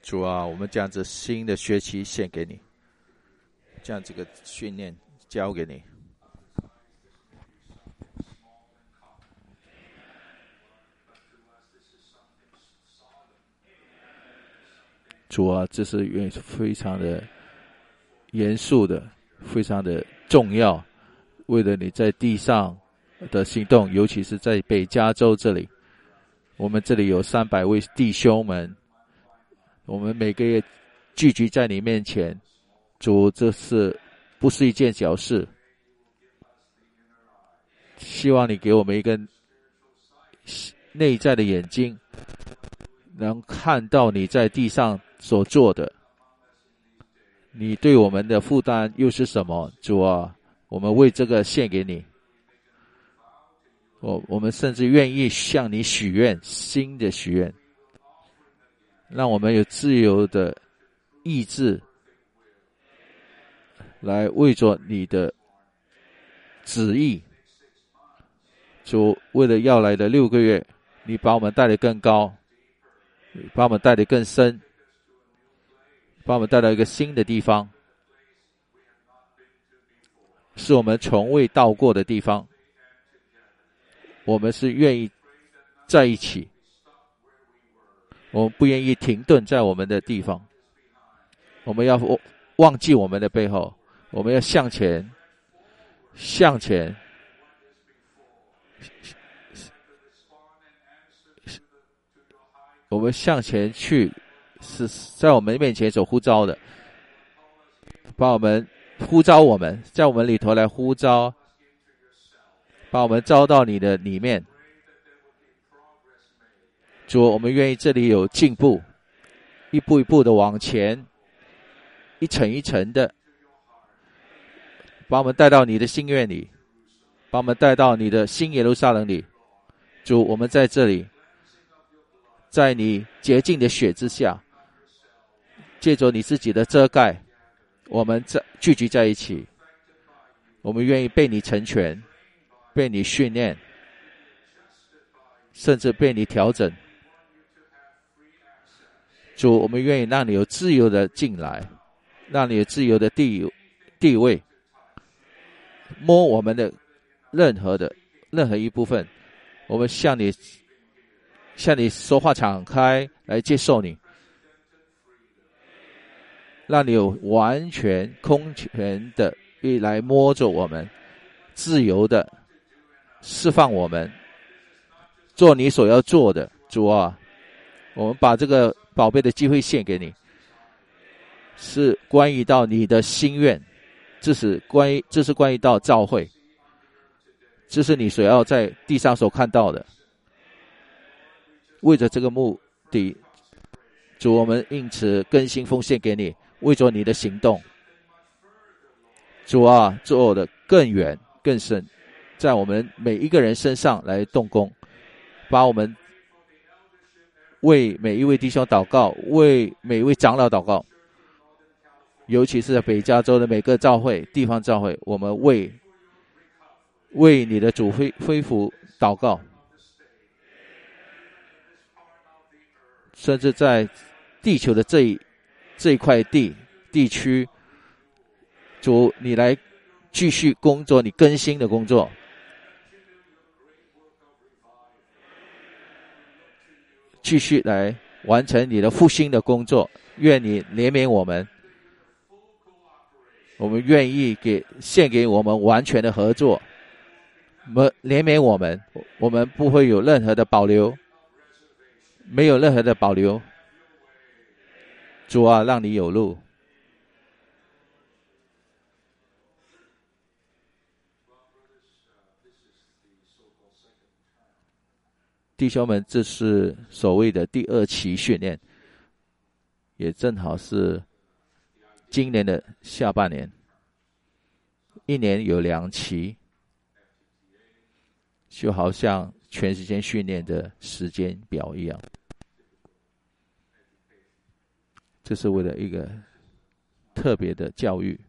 主啊，我们将这新的学期献给你，将这个训练交给你。主啊，这是非常的严肃的，非常的重要。为了你在地上的行动，尤其是在北加州这里，我们这里有300位弟兄们，我们每个月聚集在你面前。主，这是不是一件小事？希望你给我们一个内在的眼睛，能看到你在地上所做的，你对我们的负担又是什么？主啊，我们为这个献给你。我们甚至愿意向你许愿，新的许愿，让我们有自由的意志来为着你的旨意。主，为了要来的6个月，你把我们带得更高，把我们带得更深，把我们带到一个新的地方，是我们从未到过的地方。我们是愿意在一起，我们不愿意停顿在我们的地方，我们要忘记我们的背后，我们要向前，向前，我们向前去，是在我们面前所呼召的，把我们呼召我们，在我们里头来呼召，把我们招到你的里面。主，我们愿意这里有进步，一步一步的往前，一层一层的把我们带到你的心愿里，把我们带到你的新耶路撒冷里。主，我们在这里，在你洁净的血之下，借着你自己的遮盖，我们聚集在一起，我们愿意被你成全，被你训练，甚至被你调整。主，我们愿意让你有自由的进来，让你有自由的地位，摸我们的任何一部分，我们向你说话敞开来接受你，让你有完全空前的来摸着我们，自由的释放我们，做你所要做的。主啊，我们把这个宝贝的机会献给你，是关于到你的心愿，这是关于到召会，这是你所要在地上所看到的。为着这个目的，主，我们因此更新奉献给你，为着你的行动，主啊，做的更远更深，在我们每一个人身上来动工，把我们为每一位弟兄祷告，为每一位长老祷告，尤其是在北加州的每个教会地方教会，我们为你的主恢复祷告，甚至在地球的这一块地区，主，你来继续工作，你更新的工作，继续来完成你的复兴的工作。愿你怜悯我们，我们愿意献给我们完全的合作，怜悯我们，我们不会有任何的保留，没有任何的保留。主啊，让你有路。弟兄们，这是所谓的第2期训练，也正好是今年的下半年，1年有2期，就好像全时间训练的时间表一样。这是为了一个特别的教育。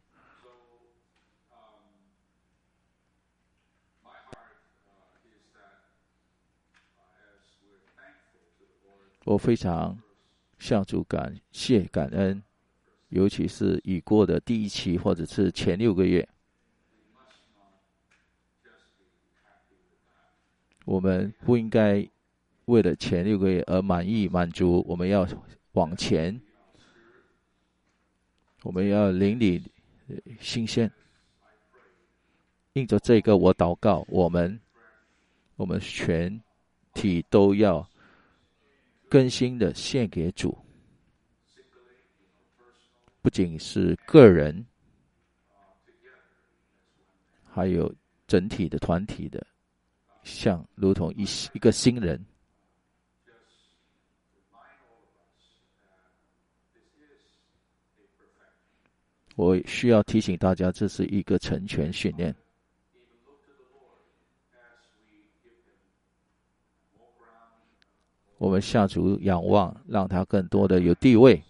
我非常向主感谢感恩，尤其是已过的第一期或者是前6个月，我们不应该为了前6个月而满足，我们要往前，我们要灵里新鲜。因着这个，我祷告，我们全体都要更新的献给主，不仅是个人，还有整体的团体的，像如同一个新人。我需要提醒大家，这是一个成全训练。我们向主仰望，让他更多的有地位。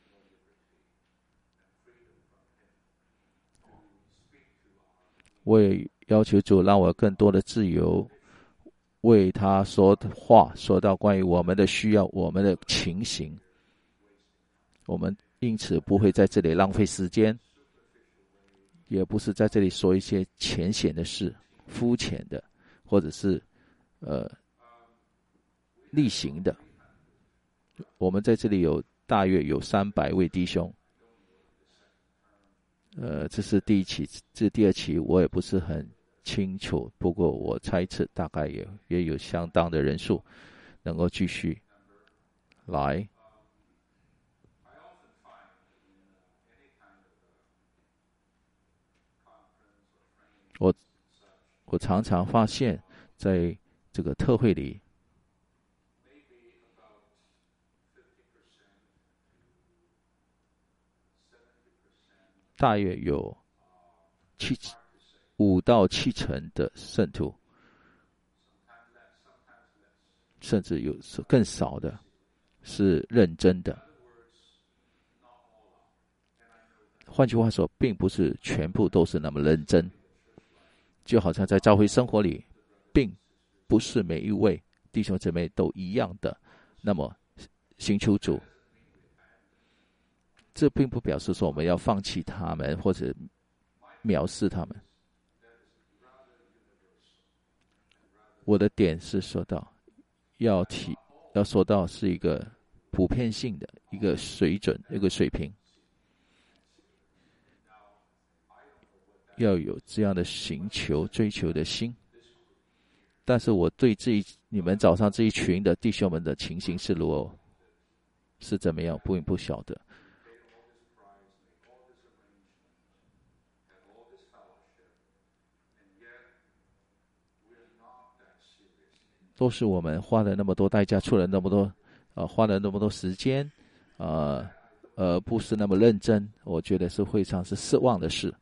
我也要求主让我更多的自由，为他说的话，说到关于我们的需要，我们的情形。我们因此不会在这里浪费时间，也不是在这里说一些浅显的事、肤浅的，或者是例行的。我们在这里大约有300位弟兄。这是第一期，这第2期我也不是很清楚，不过我猜测大概也有相当的人数能够继续来。我常常发现，在这个特会里，大约有5到7成的圣徒，甚至有更少的是认真的。换句话说，并不是全部都是那么认真，就好像在教会生活里，并不是每一位弟兄姊妹都一样的那么寻求主。这并不表示说我们要放弃他们或者藐视他们。我的点是说到要说到是一个普遍性的一个水准，一个水平，要有这样的寻求追求的心。但是我对你们早上这一群的弟兄们的情形是怎么样，不晓得。都是我们花了那么多代价，出了那么多，花了那么多时间，不是那么认真，我觉得是会上是失望的事。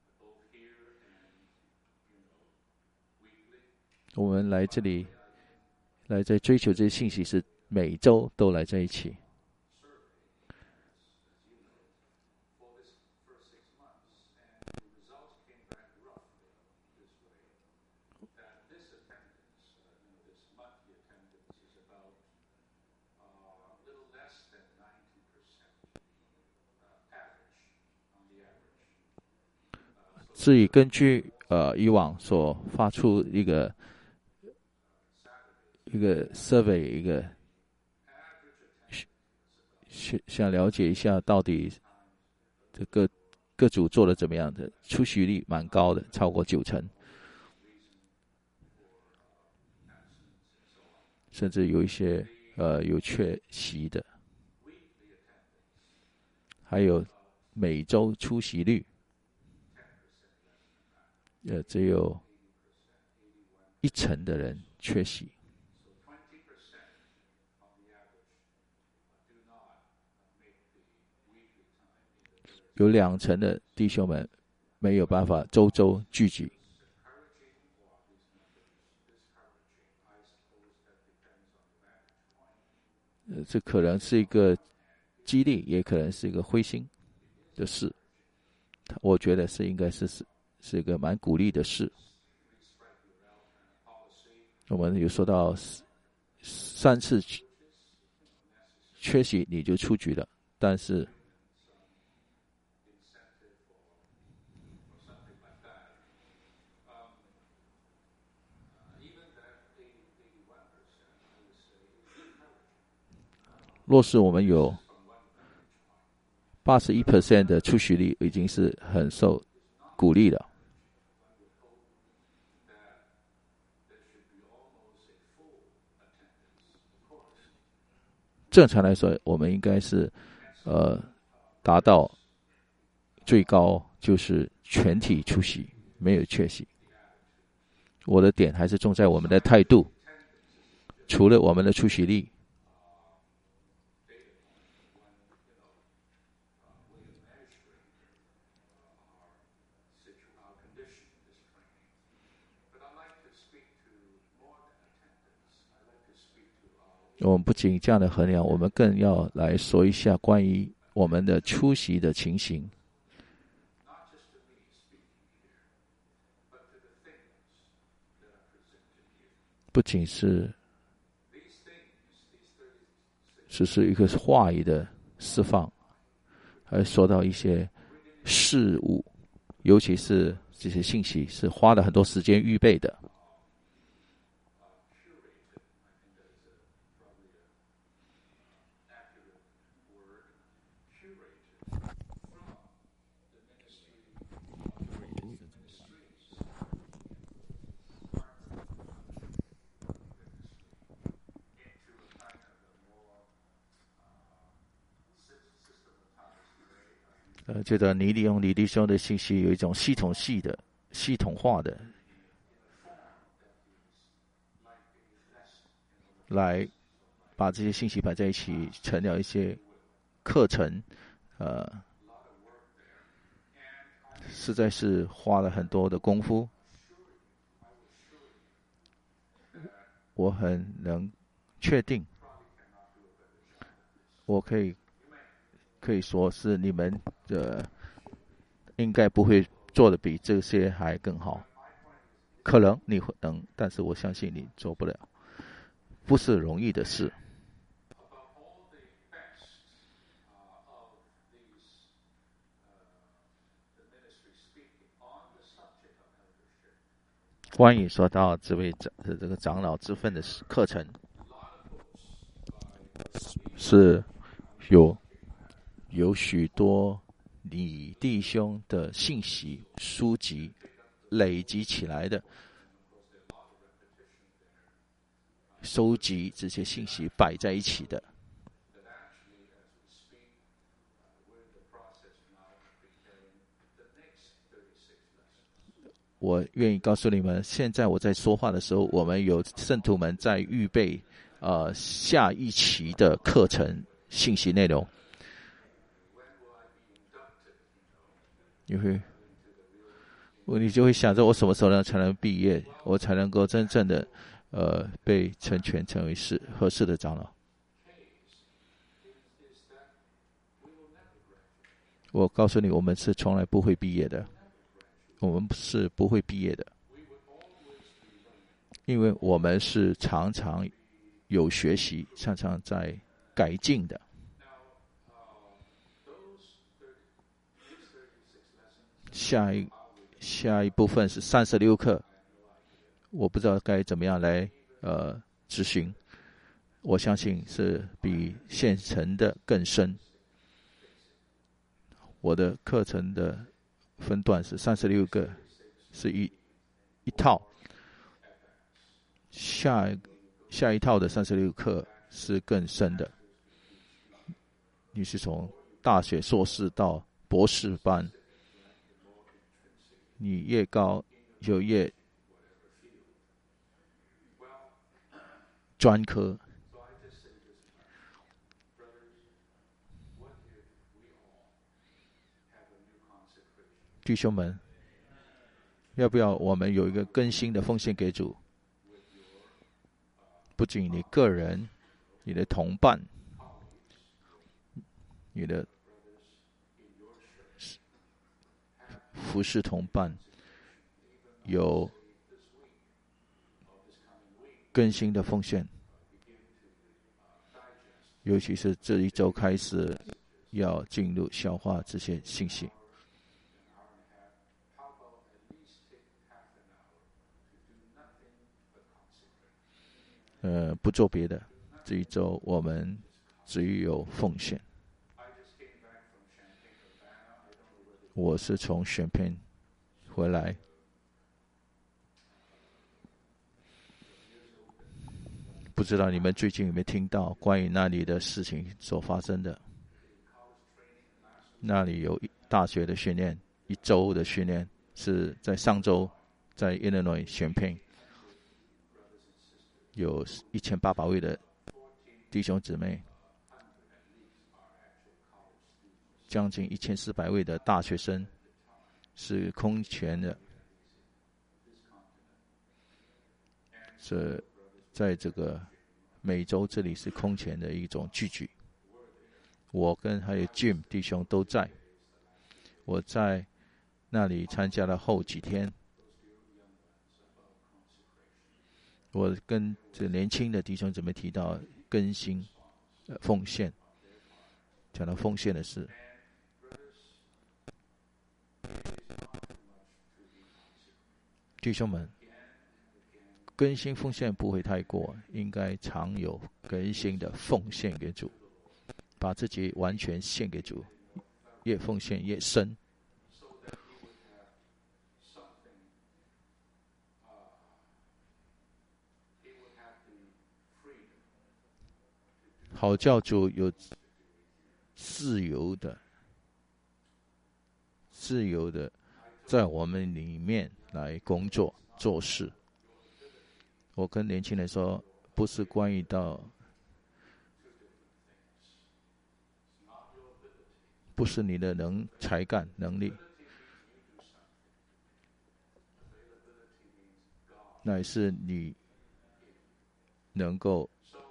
我们来这里，来在追求这些信息，是每周都来在一起。至于根据以往所发出一个 survey， 一个想了解一下到底这个各组做的怎么样的，出席率蛮高的，超过90%，甚至有一些有缺席的，还有每周出席率只有1成的人缺席。有2成的弟兄们没有办法周周聚集。这可能是一个激励，也可能是一个灰心的事。我觉得应该是一个蛮鼓励的事。我们有说到3次缺席你就出局了。但是若是我们有81% 的出席率，已经是很受鼓励了。正常来说，我们应该是达到最高就是全体出席，没有缺席。我的点还是重在我们的态度，除了我们的出席率。我们不仅这样的衡量，我们更要来说一下关于我们的出席的情形。不仅是只是一个话语的释放，还说到一些事物，尤其是这些信息是花了很多时间预备的。觉得你利用李弟兄的信息有一种系统化的来把这些信息摆在一起，成了一些课程，实在是花了很多的功夫。我很能确定，我可以说是你们应该不会做的比这些还更好。可能你会能，但是我相信你做不了，不是容易的事。关于说到这个长老之分的课程，是有许多你弟兄的信息书籍累积起来的，收集这些信息摆在一起的。我愿意告诉你们，现在我在说话的时候，我们有圣徒们在预备下一期的课程信息内容。你就会想着，我什么时候才能毕业，我才能够真正的被成全，成为合适的长老。我告诉你，我们是从来不会毕业的，我们是不会毕业的，因为我们是常常有学习，常常在改进的。下一部分是36课，我不知道该怎么样来执行。我相信是比现成的更深。我的课程的分段是36个，是一套。下一套的36课是更深的。你是从大学硕士到博士班，你越高就越专科。弟兄们，要不要我们有一个更新的奉献给主？不仅你个人，你的同伴，你的服侍同伴，有更新的奉献。 尤其是这一周开始要进入消化这些信息。不做别的，这一周我们只有奉献。我是从选片回来，不知道你们最近有没有听到关于那里的事情所发生的？那里有大学的训练，1周的训练，是在上周在 Illinois 选片，有1800位的弟兄姊妹，将近1400位的大学生是空前的。这在这个美洲这里是空前的一种聚集。我跟还有 Jim 弟兄都在，我在那里参加了后几天。我跟这年轻的弟兄姊妹提到更新、奉献，讲到奉献的事。弟兄们，更新奉献不会太过，应该常有更新的奉献给主，把自己完全献给主，越奉献越深。好叫主有自由的在我们里面来工作做事。我跟年轻人说，不是关于到，不是你的才干能力，乃是你能够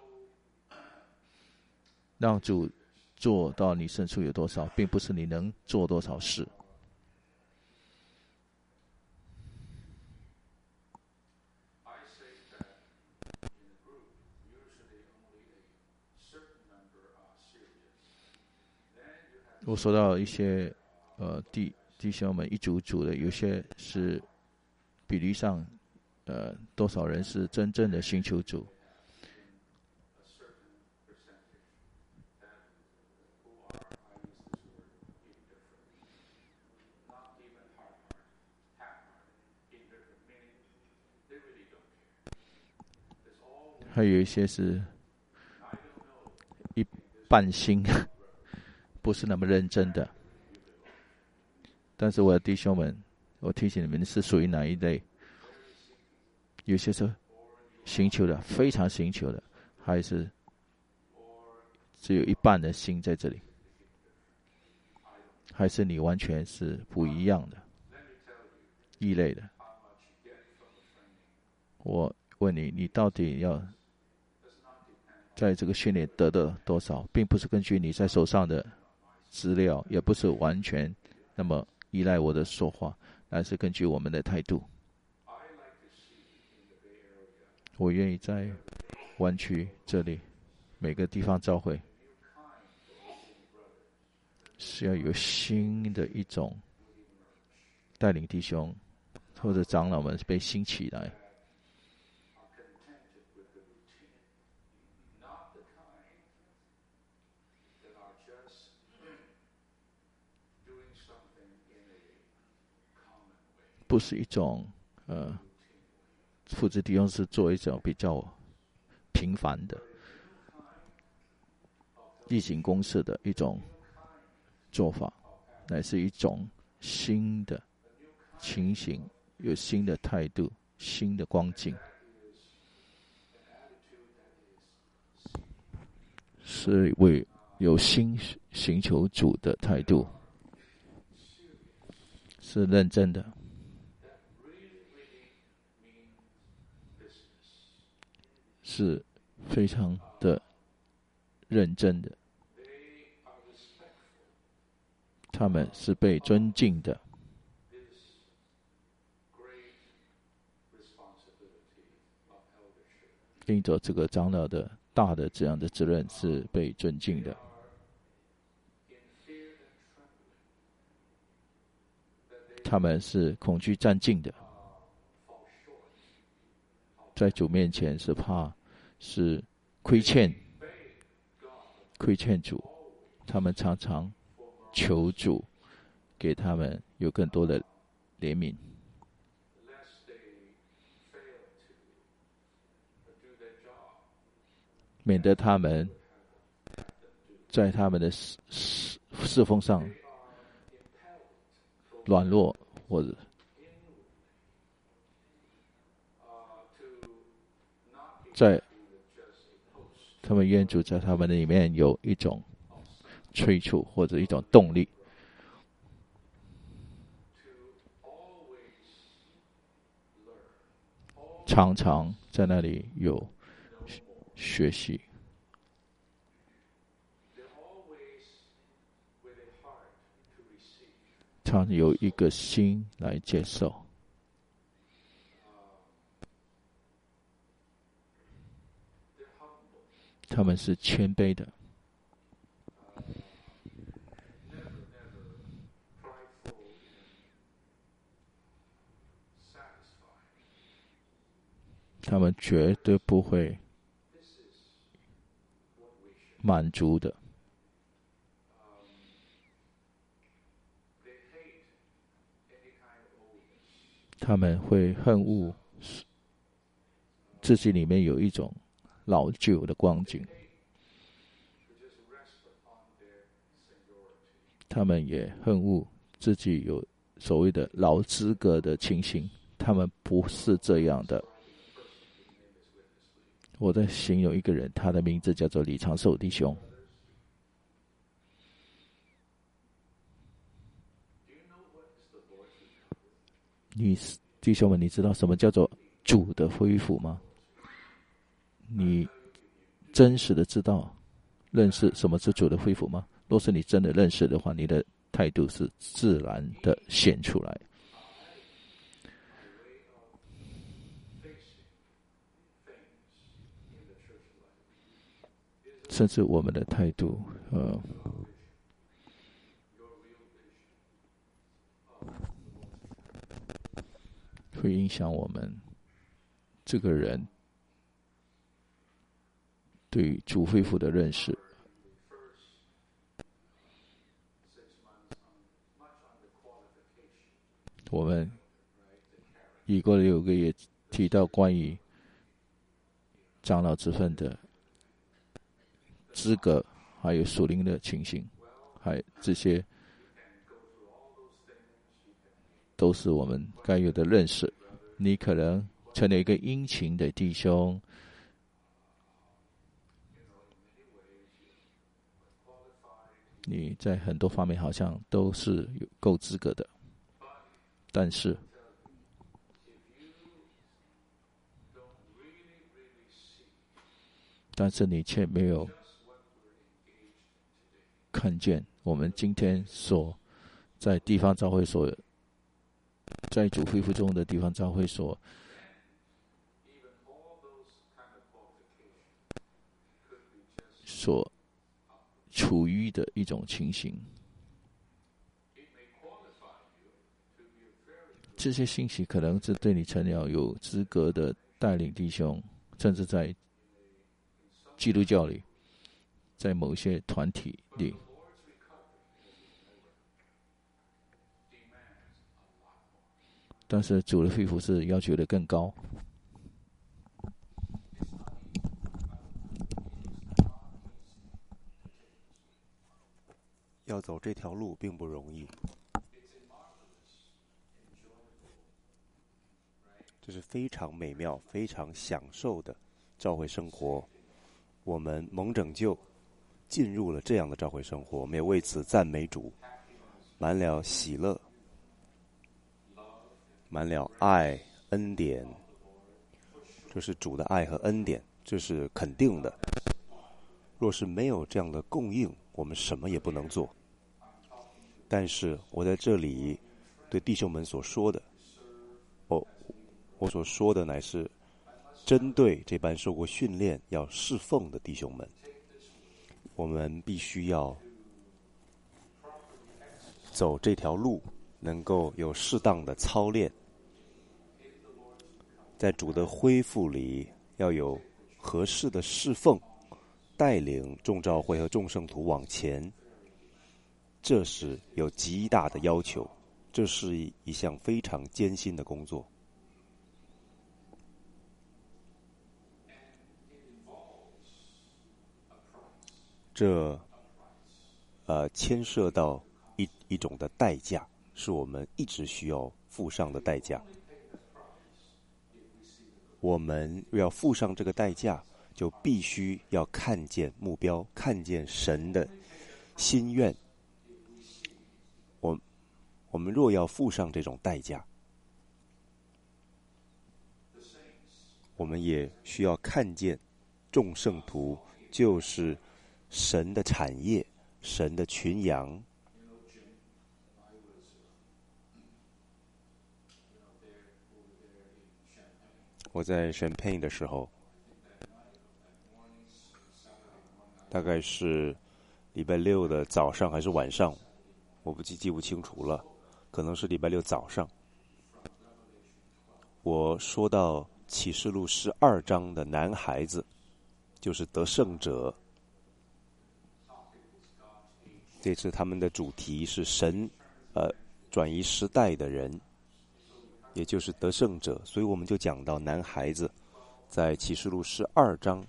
让主做到你身处有多少，并不是你能做多少事。我收到一些弟兄们一组组的，有些是比例上多少人是真正的寻求主，还有一些是一半心，不是那么认真的。但是我的弟兄们，我提醒你们是属于哪一类？有些是寻求的，非常寻求的，还是只有一半的心在这里？还是你完全是不一样的，异类的？我问你，你到底要在这个训练得到多少，并不是根据你在手上的资料，也不是完全那么依赖我的说话，而是根据我们的态度。我愿意在湾区这里每个地方教会是要有新的一种带领弟兄或者长老们被兴起来，不是一种父子弟兄是做一种比较平凡的例行公事的一种做法，乃是一种新的情形，有新的态度，新的光景，是为有新寻求主的态度，是认真的，是非常的认真的，他们是被尊敬的。因着这个长老的大的这样的责任是被尊敬的。他们是恐惧战尽的，在主面前是怕是亏欠主，他们常常求主给他们有更多的怜悯，免得他们在他们的侍奉上软弱，或者在他们愿主在他们里面有一种催促或者一种动力，常常在那里有学习，常有一个心来接受。他们是谦卑的，他们绝对不会满足的。他们会恨恶自己里面有一种老旧的光景，他们也恨恶自己有所谓的老资格的情形，他们不是这样的。我在形容一个人，他的名字叫做李长寿弟兄。弟兄们，你知道什么叫做主的恢复吗？你真实的知道认识什么是主的恢复吗？若是你真的认识的话，你的态度是自然的显出来。甚至我们的态度会影响我们这个人对主恢复的认识。我们已过了6个月提到关于长老之分的资格，还有属灵的情形，还这些都是我们该有的认识。你可能成了一个殷勤的弟兄，你在很多方面好像都是有够资格的，但是你却没有看见我们今天所在地方教会所在主恢复中的地方教会所处于的一种情形。这些信息可能是对你成了有资格的带领弟兄，甚至在基督教里，在某些团体里，但是主的恢复是要求的更高。 要走这条路并不容易，这是非常美妙、非常享受的教会生活。我们蒙拯救，进入了这样的教会生活，我们也为此赞美主，满了喜乐，满了爱、恩典。这是主的爱和恩典，这是肯定的。若是没有这样的供应，我们什么也不能做。但是我在这里对弟兄们所说的，我所说的乃是针对这般受过训练要侍奉的弟兄们，我们必须要走这条路，能够有适当的操练，在主的恢复里要有合适的侍奉，带领众召会和众圣徒往前，这是有极大的要求，这是一项非常艰辛的工作。这牵涉到一种的代价，是我们一直需要付上的代价。我们要付上这个代价，就必须要看见目标，看见神的心愿。我们若要付上这种代价，我们也需要看见众圣徒就是神的产业，神的群羊。我在Champaign的时候，大概是礼拜六的早上还是晚上，我记不清楚了，可能是礼拜六早上。我说到启示录12章的男孩子，就是得胜者。这次他们的主题是神转移时代的人，也就是得胜者，所以我们就讲到男孩子在启示录12章，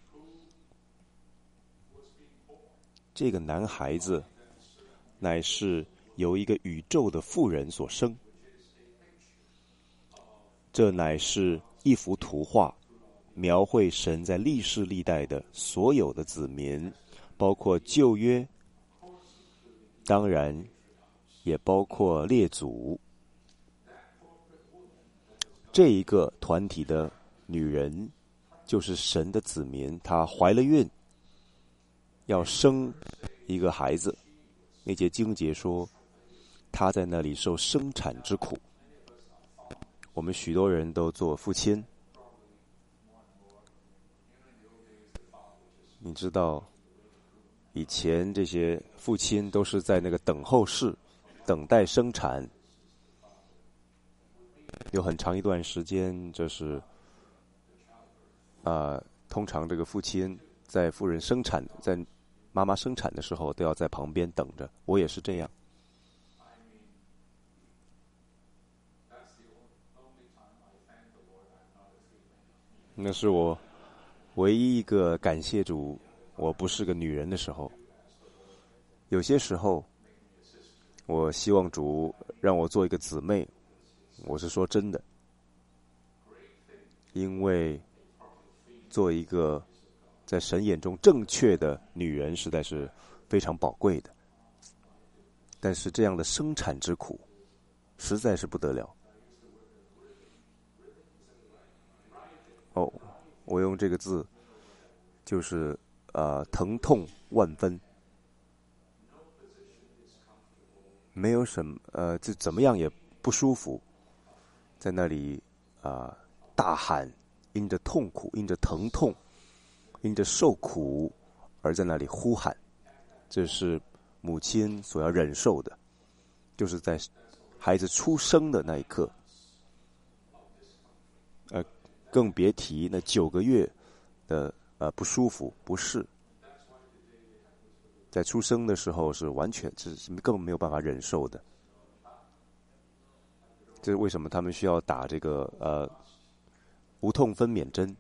这个男孩子乃是由一个宇宙的妇人所生，这乃是一幅图画，描绘神在历世历代的所有的子民，包括旧约，当然也包括列祖。这一个团体的女人就是神的子民，她怀了孕，要生一个孩子。那节经节说，她在那里受生产之苦。我们许多人都做父亲，你知道，以前这些父亲都是在那个等候室等待生产，有很长一段时间，这是通常这个父亲在妇人生产，在妈妈生产的时候，都要在旁边等着。我也是这样。那是我唯一一个感谢主，我不是个女人的时候。有些时候，我希望主让我做一个姊妹，我是说真的，因为做一个在神眼中正确的女人实在是非常宝贵的。但是这样的生产之苦实在是不得了。我用这个字就是疼痛万分，没有什么就怎么样也不舒服，在那里大喊，因着痛苦，因着疼痛，因着受苦而在那里呼喊，这是母亲所要忍受的，就是在孩子出生的那一刻，更别提那9个月的不舒服不适，在出生的时候是完全是更没有办法忍受的。这是为什么他们需要打这个无痛分娩针？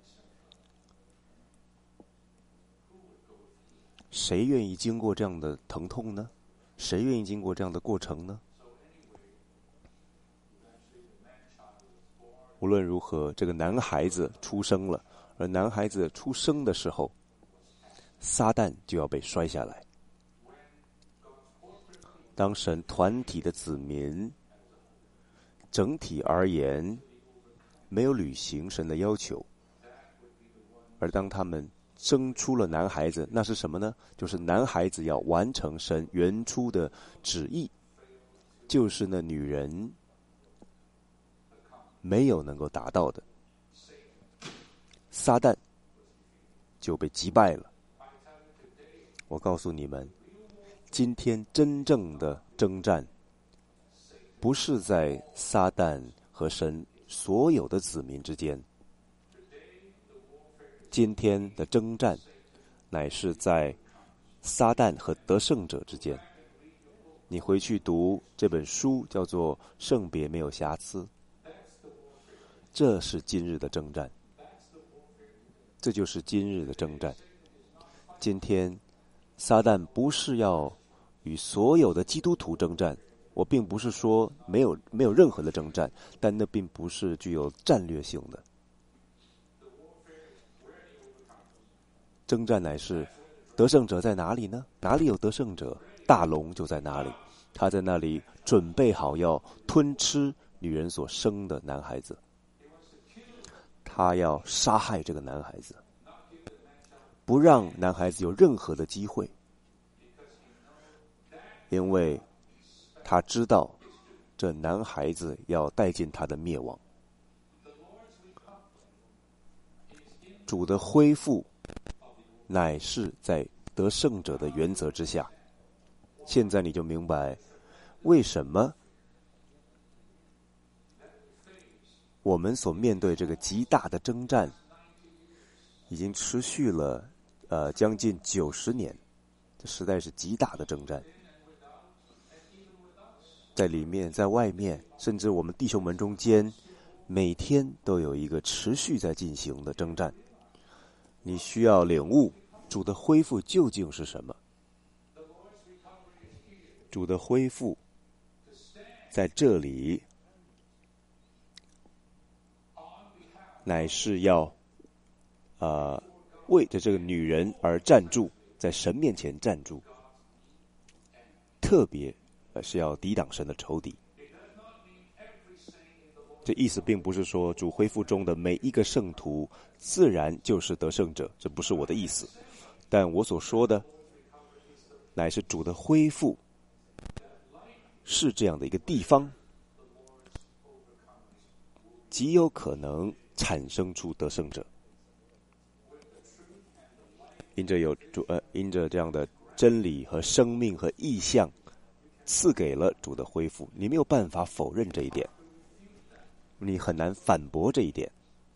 谁愿意经过这样的疼痛呢？谁愿意经过这样的过程呢？无论如何，这个男孩子出生了，而男孩子出生的时候，撒旦就要被摔下来。当神团体的子民整体而言没有履行神的要求，而当他们生出了男孩子，那是什么呢？就是男孩子要完成神原初的旨意，就是那女人没有能够达到的。 撒旦就被击败了。我告诉你们，今天真正的征战，不是在撒旦和神所有的子民之间，今天的征战乃是在撒旦和得胜者之间。你回去读这本书，叫做《圣别没有瑕疵》，这是今日的征战，这就是今日的征战。今天撒旦不是要与所有的基督徒征战，我并不是说没有任何的征战，但那并不是具有战略性的征战，乃是得胜者在哪里呢？哪里有得胜者，大龙就在哪里。他在那里准备好要吞吃女人所生的男孩子，他要杀害这个男孩子，不让男孩子有任何的机会，因为他知道这男孩子要带进他的灭亡。主的恢复乃是在得胜者的原则之下。现在你就明白为什么我们所面对这个极大的征战已经持续了将近90年，这实在是极大的征战，在里面在外面，甚至我们弟兄们中间，每天都有一个持续在进行的征战。你需要领悟主的恢复究竟是什么。主的恢复在这里乃是要为着这个女人而站住，在神面前站住，特别是要抵挡神的仇敌。这意思并不是说主恢复中的每一个圣徒自然就是得胜者，这不是我的意思。但我所说的乃是主的恢复是这样的一个地方，极有可能产生出得胜者。因着这样的真理和生命和意象赐给了主的恢复，你没有办法否认这一点，你很难反驳这一点。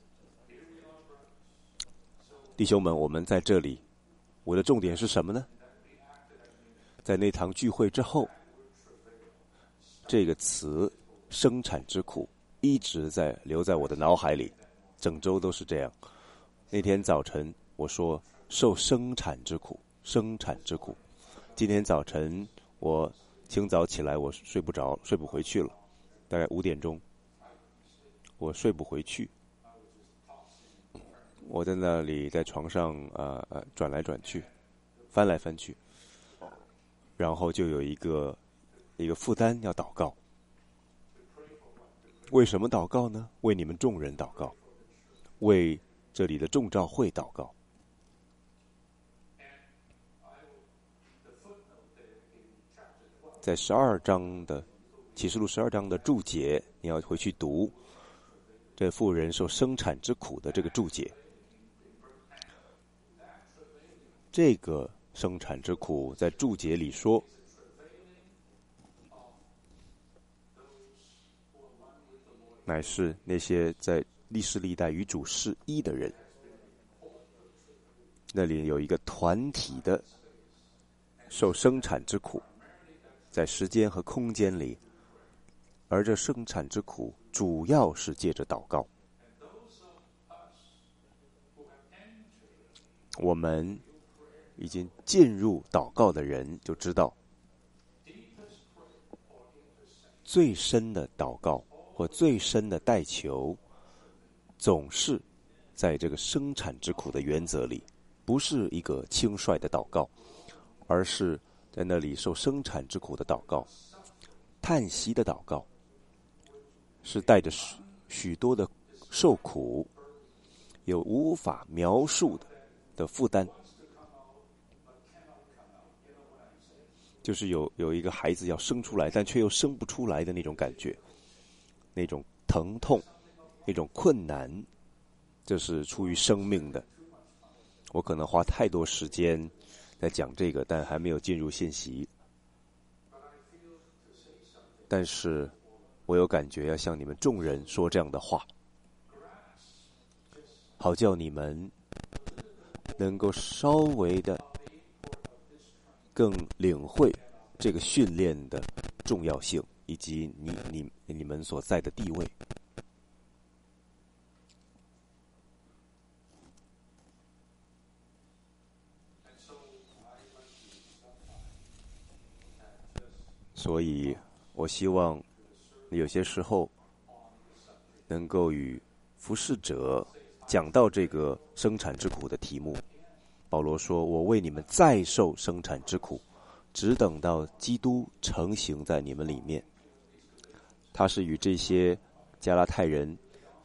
弟兄们，我们在这里，我的重点是什么呢？在那堂聚会之后，这个词生产之苦一直留在我的脑海里，整周都是这样。那天早晨我说受生产之苦，生产之苦。今天早晨我清早起来，我睡不着，睡不回去了，大概5点钟，我睡不回去，我在那里在床上转来转去，翻来翻去，然后就有一个负担要祷告。为什么祷告呢？为你们众人祷告，为这里的众召会祷告。在12章的启示录12章的注解，你要回去读这妇人受生产之苦的这个注解。这个生产之苦在注解里说，乃是那些在历世历代与主是一的人，那里有一个团体的受生产之苦，在时间和空间里，而这生产之苦主要是借着祷告。我们已经进入祷告的人就知道，最深的祷告或最深的代求，总是在这个生产之苦的原则里，不是一个轻率的祷告，而是在那里受生产之苦的祷告，叹息的祷告，是带着许多的受苦，有无法描述的负担。就是有一个孩子要生出来，但却又生不出来的那种感觉，那种疼痛，那种困难， 这是出于生命的。我可能花太多时间在讲这个，但还没有进入信息。但是我有感觉要向你们众人说这样的话，好叫你们能够稍微的更领会这个训练的重要性，以及你们所在的地位。所以我希望有些时候能够与服侍者讲到这个生产之苦的题目。保罗说，我为你们再受生产之苦，只等到基督成形在你们里面。他是与这些加拉太人，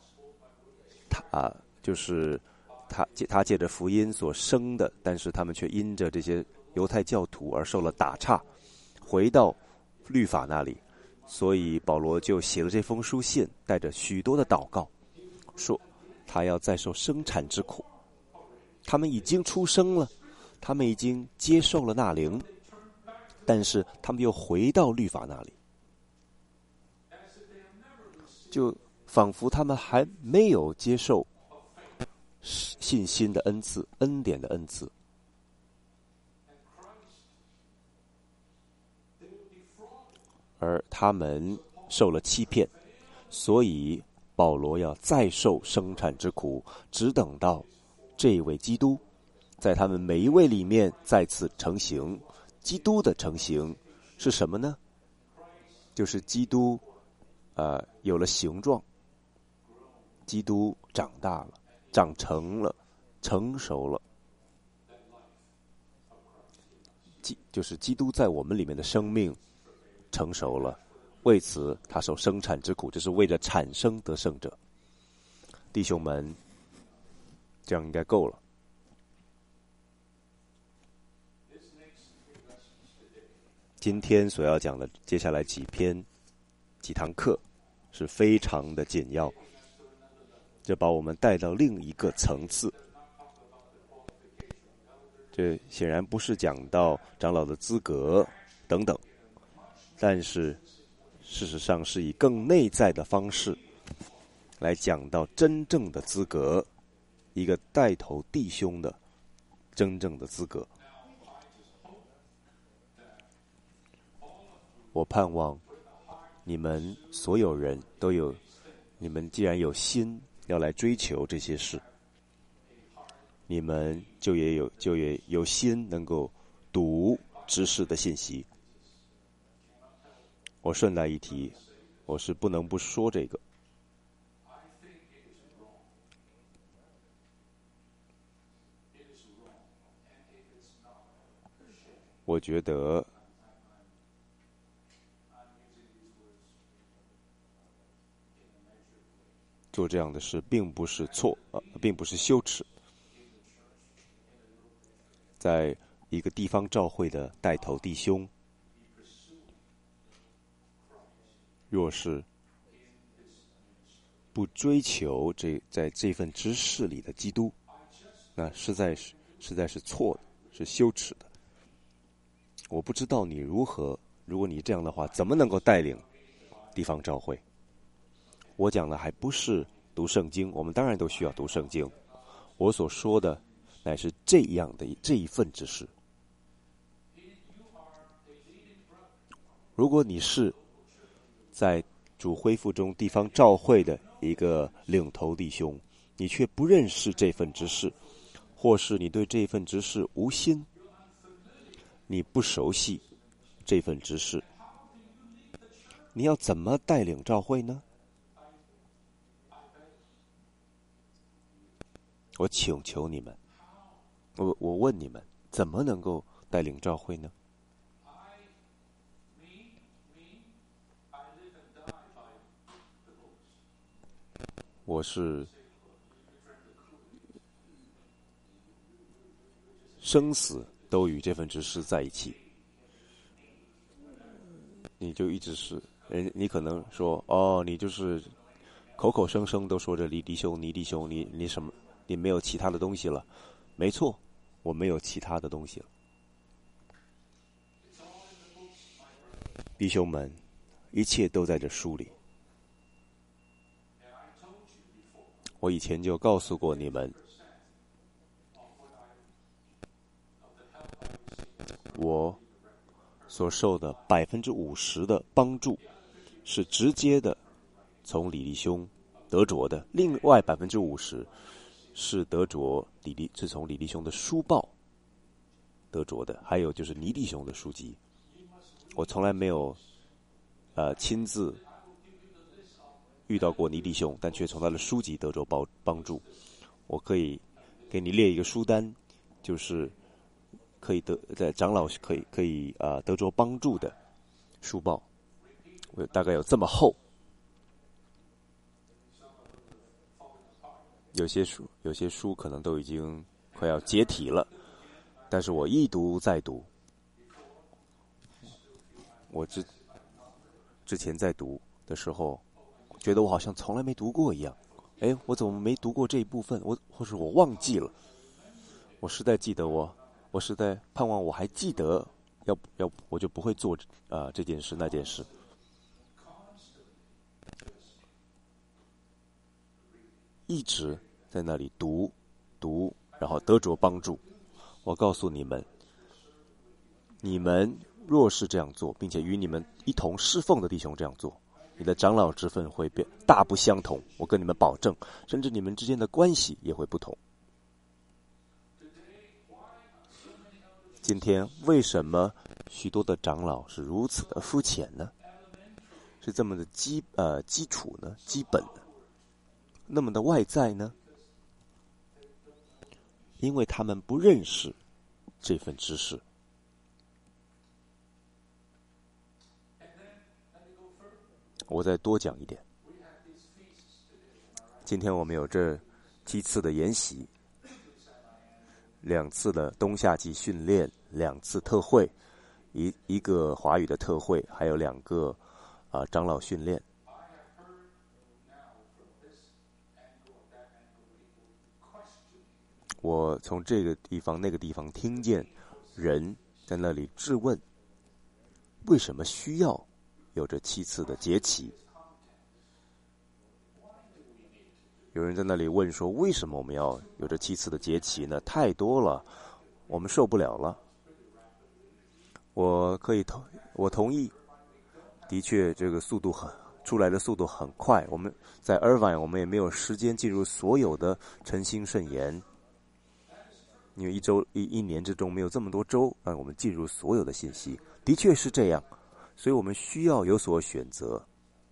他借着福音所生的，但是他们却因着这些犹太教徒而受了打岔，回到律法那里。所以保罗就写了这封书信，带着许多的祷告，说他要再受生产之苦。他们已经出生了，他们已经接受了纳灵，但是他们又回到律法那里，就仿佛他们还没有接受信心的恩赐、恩典的恩赐。而他们受了欺骗，所以保罗要再受生产之苦，只等到这位基督在他们每一位里面再次成形。基督的成形是什么呢？就是基督有了形状，基督长大了，长成了，成熟了，就是基督在我们里面的生命成熟了，为此他受生产之苦，就是为了产生得胜者。弟兄们，这样应该够了。今天所要讲的接下来几堂课是非常的紧要，这把我们带到另一个层次。这显然不是讲到长老的资格等等，但是事实上是以更内在的方式来讲到真正的资格，一个带头弟兄的真正的资格。我盼望你们所有人都有，你们既然有心要来追求这些事，你们就也有心能够读知识的信息。我顺带一提，我是不能不说这个。我觉得做这样的事并不是并不是羞耻。在一个地方教会的带头弟兄，若是不追求在这份知识里的基督，那实在是错的，是羞耻的。我不知道你如果你这样的话，怎么能够带领地方教会？我讲的还不是读圣经，我们当然都需要读圣经。我所说的乃是这样的这一份知识。如果你是在主恢复中地方教会的一个领头弟兄，你却不认识这份知识，或是你对这份知识无心，你不熟悉这份知识，你要怎么带领教会呢？我请求你们，我问你们，怎么能够带领教会呢？我是生死都与这份知识在一起。你就一直是，你可能说，你就是口口声声都说着你弟兄，你弟兄，你什么？你没有其他的东西了？没错，我没有其他的东西了。弟兄们，一切都在这书里。我以前就告诉过你们，我所受的50%的帮助是直接的从李弟兄得着的，另外50%是是从李弟兄的书报得着的，还有就是倪弟兄的书籍。我从来没有亲自遇到过倪弟兄，但却从他的书籍得着帮助。我可以给你列一个书单，就是可以在长老可以得着帮助的书报，我大概有这么厚。有些书可能都已经快要解体了，但是我一读再读。我之前在读的时候，觉得我好像从来没读过一样。哎，我怎么没读过这一部分？或是我忘记了。我实在记得我实在盼望我还记得，要我就不会做这件事那件事。一直在那里读，然后得着帮助。我告诉你们，你们若是这样做，并且与你们一同侍奉的弟兄这样做，你的长老之分会大不相同。我跟你们保证，甚至你们之间的关系也会不同。今天为什么许多的长老是如此的肤浅呢？是这么的基础呢？基本呢？那么的外在呢？因为他们不认识这份知识。我再多讲一点。今天我们有这7次的研习，2次的冬夏季训练，2次特会，一个华语的特会，还有2个长老训练。我从这个地方那个地方听见人在那里质问，为什么需要有这7次的节期？有人在那里问说，为什么我们要有这7次的节期呢？太多了，我们受不了了。我同意，的确这个出来的速度很快。我们在Irvine，我们也没有时间进入所有的诚心圣言，因为一年之中没有这么多周让我们进入所有的信息。的确是这样，所以我们需要有所选择。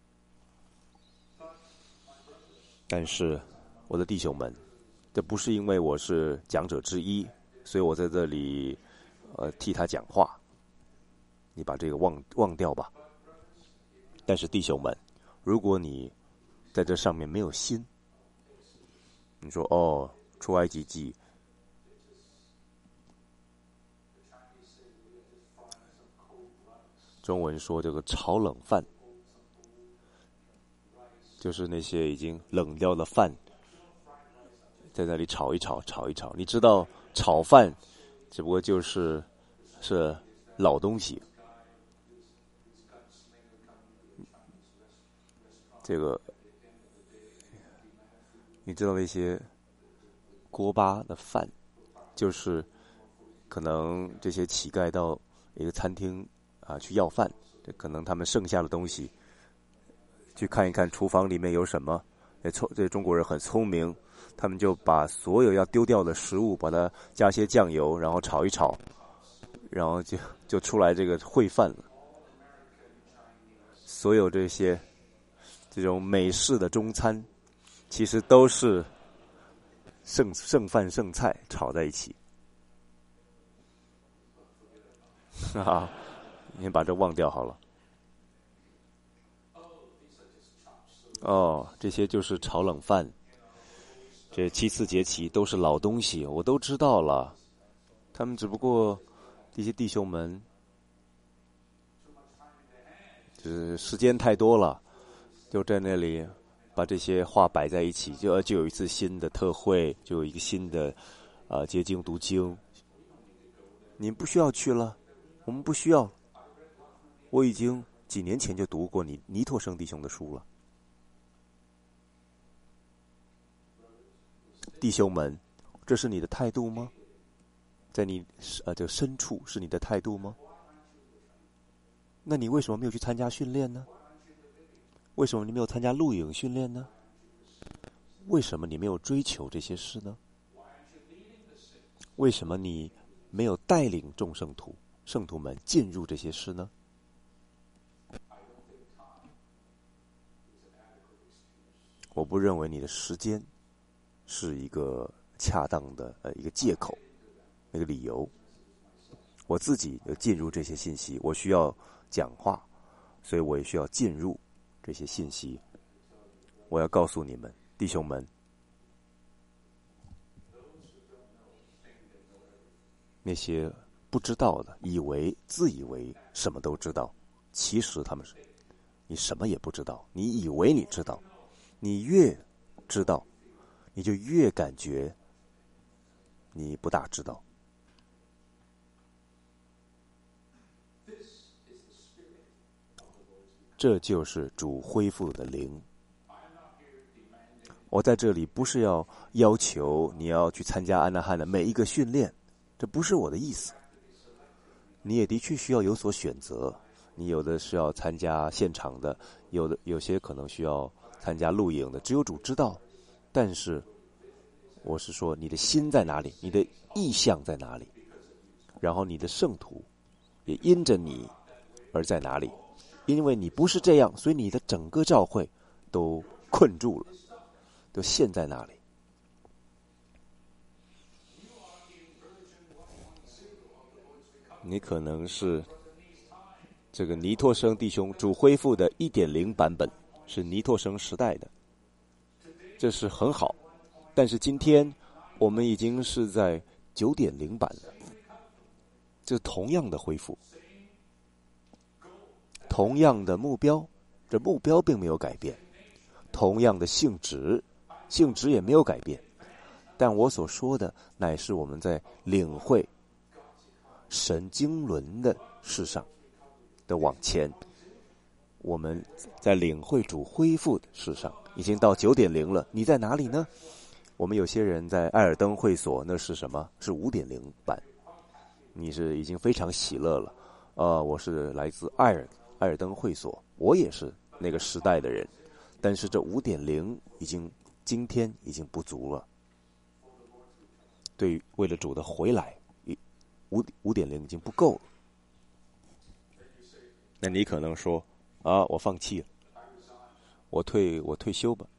但是我的弟兄们，这不是因为我是讲者之一，所以我在这里替他讲话，你把这个忘掉吧。但是弟兄们，如果你在这上面没有心，你说出埃及记中文说这个炒冷饭，就是那些已经冷掉的饭，在那里炒一炒。你知道炒饭只不过是老东西。这个你知道那些锅巴的饭，就是可能这些乞丐到一个餐厅去要饭，可能他们剩下的东西，去看一看厨房里面有什么。这中国人很聪明，他们就把所有要丢掉的食物，把它加些酱油，然后炒一炒，然后就出来这个烩饭了。所有这种美式的中餐，其实都是剩饭剩菜炒在一起。你先把这忘掉好了。这些就是炒冷饭。这7次节期都是老东西，我都知道了。他们只不过这些弟兄们，就是时间太多了，就在那里把这些话摆在一起，就有一次新的特会，就有一个新的结经读经。你们不需要去了，我们不需要。我已经几年前就读过尼托生弟兄的书了。弟兄们，这是你的态度吗？在你这深处是你的态度吗？那你为什么没有去参加训练呢？为什么你没有参加录影训练呢？为什么你没有追求这些事呢？为什么你没有带领众圣徒们进入这些事呢？我不认为你的时间是一个恰当的一个借口，一个理由。我自己要进入这些信息，我需要讲话，所以我也需要进入这些信息。我要告诉你们，弟兄们，那些不知道的，自以为什么都知道，其实他们是你什么也不知道。你以为你知道，你越知道，你就越感觉你不大知道。这就是主恢复的灵。我在这里不是要求你要去参加安纳汉的每一个训练，这不是我的意思。你也的确需要有所选择，你有的是要参加现场的，有些可能需要参加录影的，只有主知道。但是我是说，你的心在哪里，你的意向在哪里，然后你的圣徒也因着你而在哪里。因为你不是这样，所以你的整个教会都困住了，都陷在那里。你可能是这个尼托生弟兄主恢复的 1.0 版本，是尼托生时代的，这是很好。但是今天我们已经是在 9.0 版了，这同样的恢复，同样的目标，这目标并没有改变，同样的性质也没有改变。但我所说的乃是我们在领会神经纶的事上的往前，我们在领会主恢复的事上已经到 9.0 了。你在哪里呢？我们有些人在艾尔登会所，那是什么？是 5.0 版。你是已经非常喜乐了。我是来自艾尔登会所，我也是那个时代的人，但是这 5.0 今天已经不足了。对于为了主的回来，5.0 已经不够了。那你可能说我放弃了，我退休吧。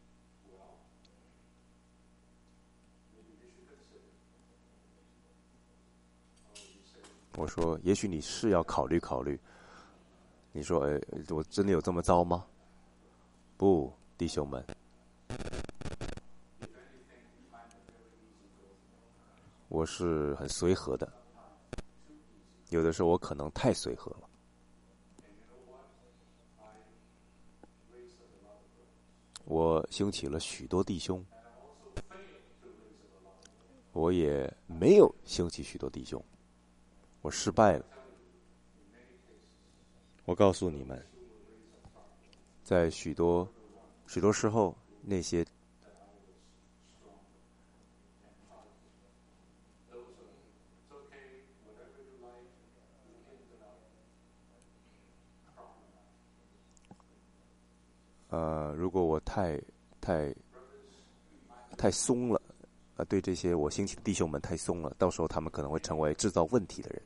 我说也许你是要考虑考虑。你说我真的有这么糟吗？不，弟兄们，我是很随和的，有的时候我可能太随和了。我兴起了许多弟兄，我也没有兴起许多弟兄，我失败了。我告诉你们，在许多时候，那些如果我太松了，对这些我兴起的弟兄们太松了，到时候他们可能会成为制造问题的人。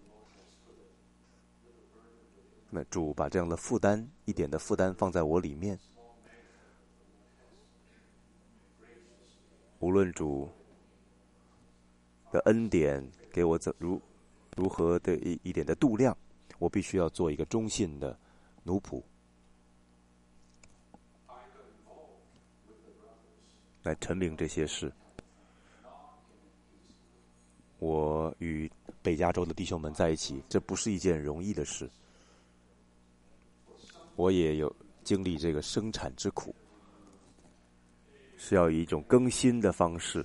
那主把这样的负担，一点的负担放在我里面，无论主的恩典给我如何的一点的度量，我必须要做一个忠信的奴仆，来陈明这些事。我与北加州的弟兄们在一起，这不是一件容易的事。我也有经历这个生产之苦， 是要以一种更新的方式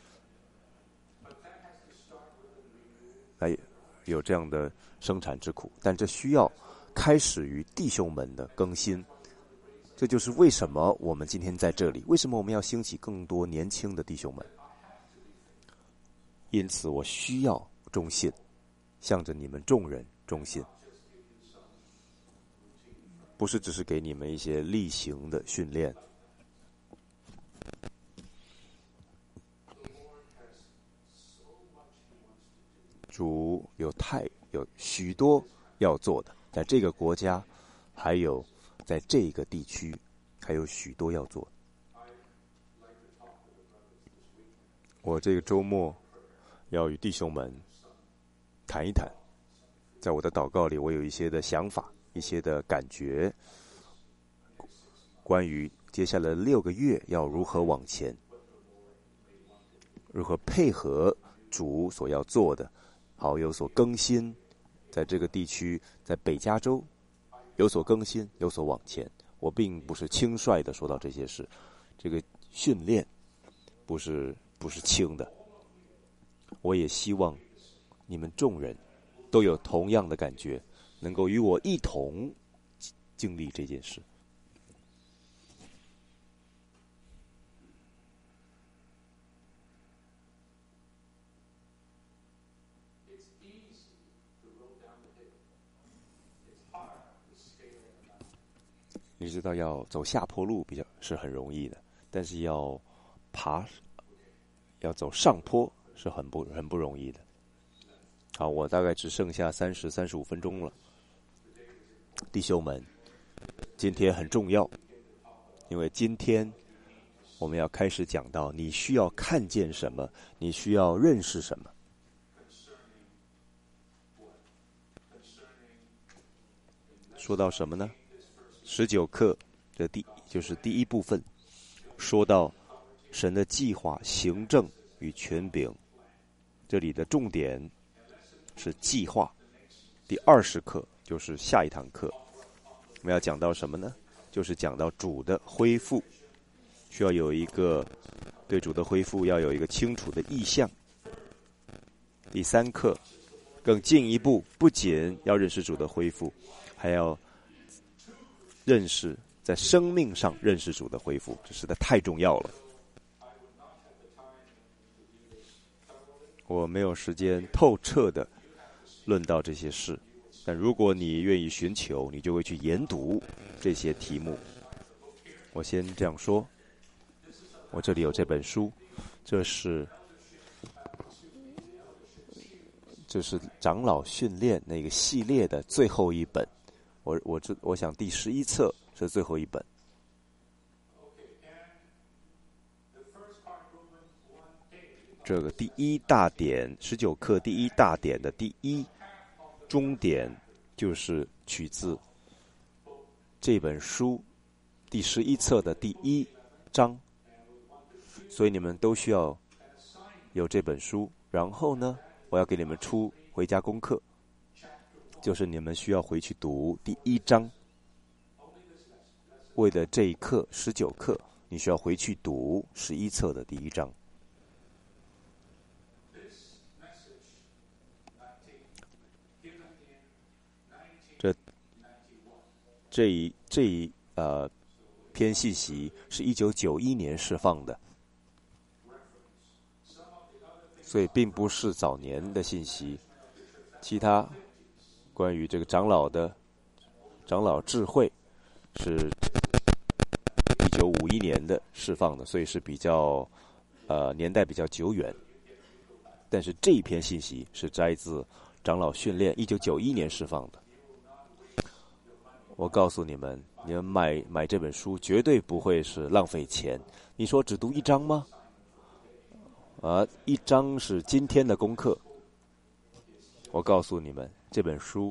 来有这样的生产之苦，但这需要开始于弟兄们的更新。这就是为什么我们今天在这里，为什么我们要兴起更多年轻的弟兄们。因此我需要忠信，向着你们众人忠信，不是只是给你们一些例行的训练。主有许多要做的，在这个国家，还有在这个地区，还有许多要做的。我这个周末要与弟兄们谈一谈，在我的祷告里，我有一些的想法，一些的感觉，关于接下来6个月要如何往前，如何配合主所要做的，好有所更新，在这个地区，在北加州有所更新，有所往前。我并不是轻率的说到这些事，这个训练不是轻的。我也希望你们众人都有同样的感觉，能够与我一同经历这件事。你知道要走下坡路是很容易的，但是要走上坡是很不容易的。好，我大概只剩下35分钟了。弟兄们，今天很重要，因为今天我们要开始讲到你需要看见什么，你需要认识什么。说到什么呢？19课的就是第一部分，说到神的计划、行政与权柄。这里的重点是计划。第20课就是下一堂课，我们要讲到什么呢？就是讲到主的恢复，需要有一个对主的恢复要有一个清楚的意向。第3课更进一步，不仅要认识主的恢复，还要认识在生命上认识主的恢复，这实在太重要了。我没有时间透彻的论到这些事，但如果你愿意寻求，你就会去研读这些题目。我先这样说，我这里有这本书，这是长老训练那个系列的最后一本。我想第11册是最后一本。这个第一大点，19课第一大点的第一中点，就是取自这本书第11册的第1章，所以你们都需要有这本书。然后呢，我要给你们出回家功课，就是你们需要回去读第1章。为了这一课19课，你需要回去读11册的第1章。这一篇信息是1991年释放的，所以并不是早年的信息。其他关于这个长老智慧是1951年的释放的，所以是比较年代比较久远。但是这一篇信息是摘自长老训练1991年释放的。我告诉你们，你们买这本书绝对不会是浪费钱。你说只读1章吗？1章是今天的功课。我告诉你们，这本书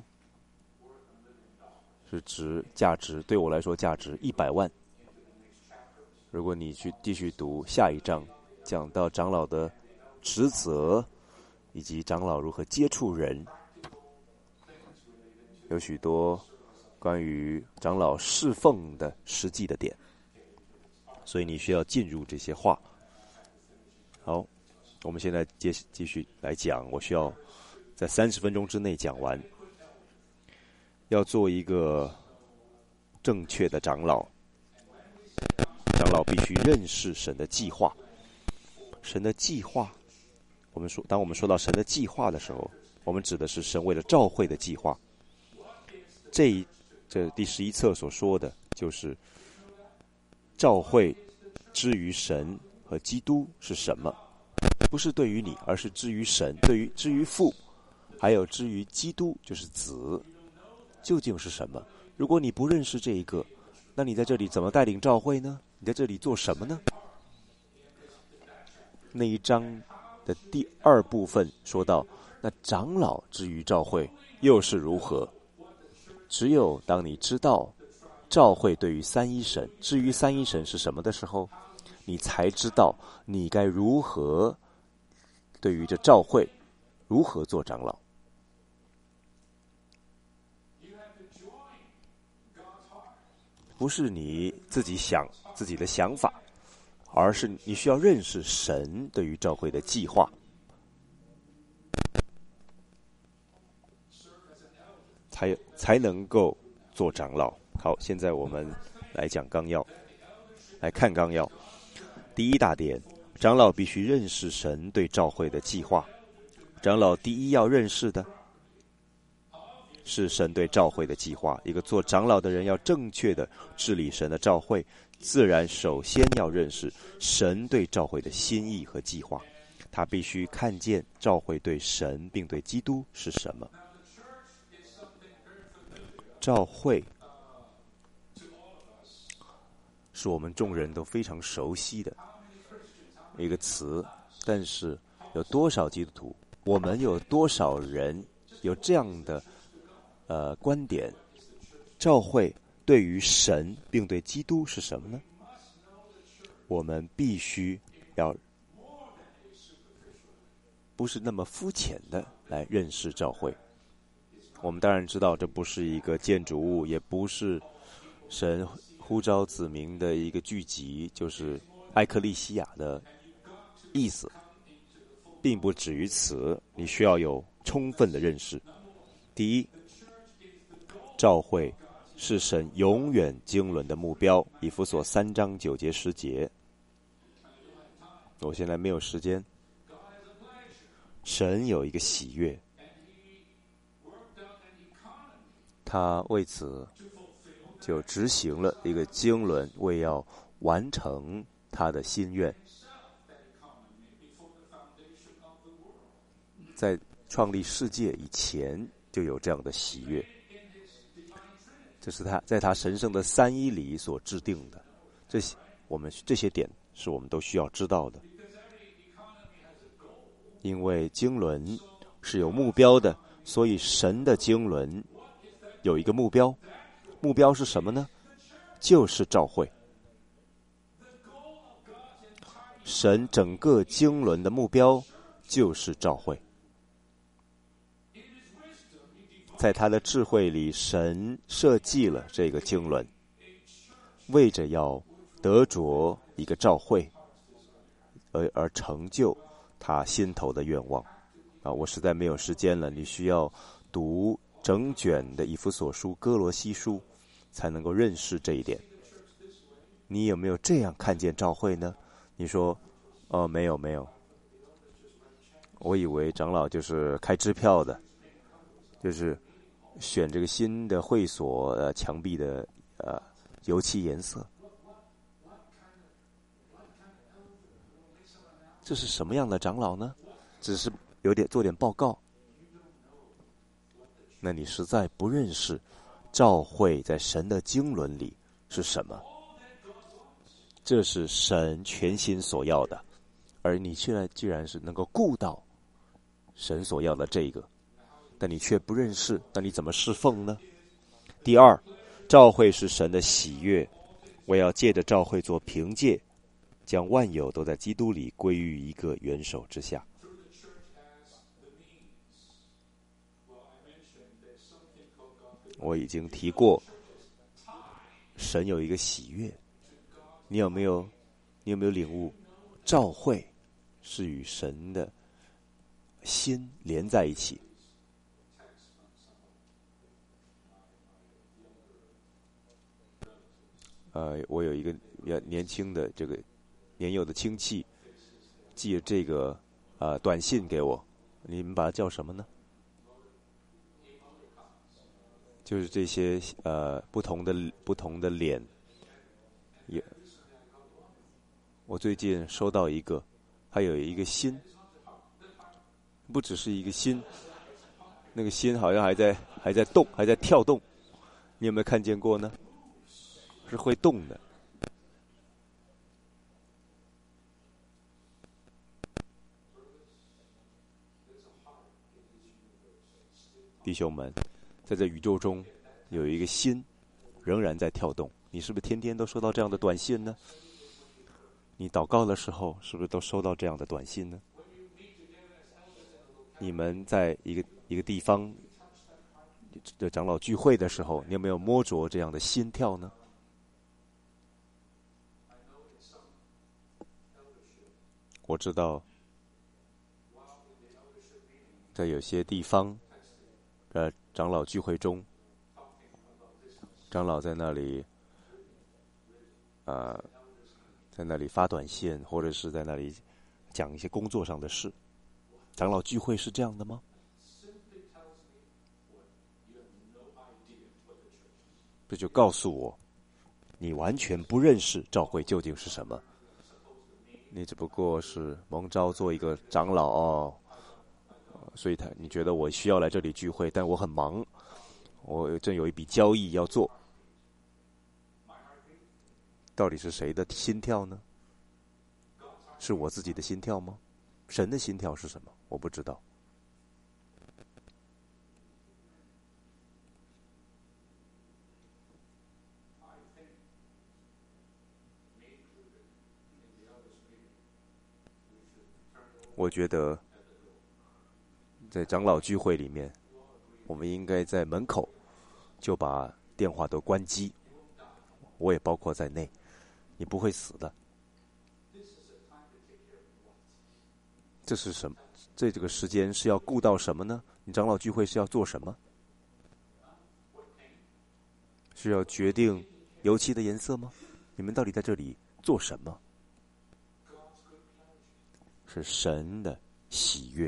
是价值对我来说价值100万。如果你去继续读下一章，讲到长老的职责以及长老如何接触人，有许多关于长老侍奉的实际的点。 所以你需要进入这些话。好，我们现在继续来讲，我需要在30分钟之内讲完。要做一个正确的长老，长老必须认识神的计划。神的计划，当我们说到神的计划的时候，我们指的是神为了召会的计划。这第11册所说的就是召会之于神和基督是什么？不是对于你，而是之于神，之于父，还有之于基督，就是子，究竟是什么？如果你不认识这一个，那你在这里怎么带领召会呢？你在这里做什么呢？那一章的第2部分说到，那长老之于召会又是如何？只有当你知道召会对于三一神，至于三一神是什么的时候，你才知道你该如何对于这召会如何做长老。不是你自己想自己的想法，而是你需要认识神对于召会的计划，才能够做长老。好，现在我们来讲纲要，来看纲要。第一大点，长老必须认识神对召会的计划。长老第一要认识的是神对召会的计划。一个做长老的人要正确的治理神的召会，自然首先要认识神对召会的心意和计划。他必须看见召会对神并对基督是什么。召会是我们众人都非常熟悉的一个词，但是有多少基督徒，我们有多少人有这样的观点？召会对于神并对基督是什么呢？我们必须要不是那么肤浅的来认识召会。我们当然知道这不是一个建筑物，也不是神呼召子民的一个聚集，就是艾克利西亚的意思，并不止于此。你需要有充分的认识。第一，召会是神永远经纶的目标，以弗所3章9节10节。我现在没有时间。神有一个喜悦，他为此就执行了一个经纶，为要完成他的心愿。在创立世界以前就有这样的喜悦，这是他在他神圣的三一里所制定的。这些点是我们都需要知道的，因为经纶是有目标的，所以神的经纶有一个目标。目标是什么呢？就是召会。神整个经纶的目标就是召会。在他的智慧里，神设计了这个经纶，为着要得着一个召会，而成就他心头的愿望。我实在没有时间了，你需要读整卷的以弗所书、哥罗西书，才能够认识这一点。你有没有这样看见召会呢？你说，没有，我以为长老就是开支票的，就是选这个新的会所墙壁的油漆颜色。这是什么样的长老呢？只是做点报告。那你实在不认识召会在神的经纶里是什么。这是神全心所要的，而你现在既然是能够顾到神所要的这个，但你却不认识，那你怎么侍奉呢？第二，召会是神的喜悦，我要借着召会做凭借，将万有都在基督里归于一个元首之下。我已经提过，神有一个喜悦，你有没有你有没有领悟？召会是与神的心连在一起。我有一个比较年轻的这个年幼的亲戚，寄这个短信给我，你们把它叫什么呢？就是这些不同的脸，我最近收到一个，还有一个心，不只是一个心，那个心好像还在动，还在跳动，你有没有看见过呢？是会动的。弟兄们，在这宇宙中有一个心仍然在跳动，你是不是天天都收到这样的短信呢？你祷告的时候是不是都收到这样的短信呢？你们在一个地方的长老聚会的时候，你有没有摸着这样的心跳呢？我知道在有些地方长老聚会中，长老在那里发短信，或者是在那里讲一些工作上的事。长老聚会是这样的吗？这就告诉我，你完全不认识召会究竟是什么。你只不过是蒙召做一个长老哦，所以你觉得我需要来这里聚会，但我很忙，我正有一笔交易要做。到底是谁的心跳呢？是我自己的心跳吗？神的心跳是什么？我不知道。我觉得在长老聚会里面，我们应该在门口就把电话都关机，我也包括在内。你不会死的。这是什么？这个时间是要顾到什么呢？你长老聚会是要做什么？是要决定油漆的颜色吗？你们到底在这里做什么？是神的喜悦。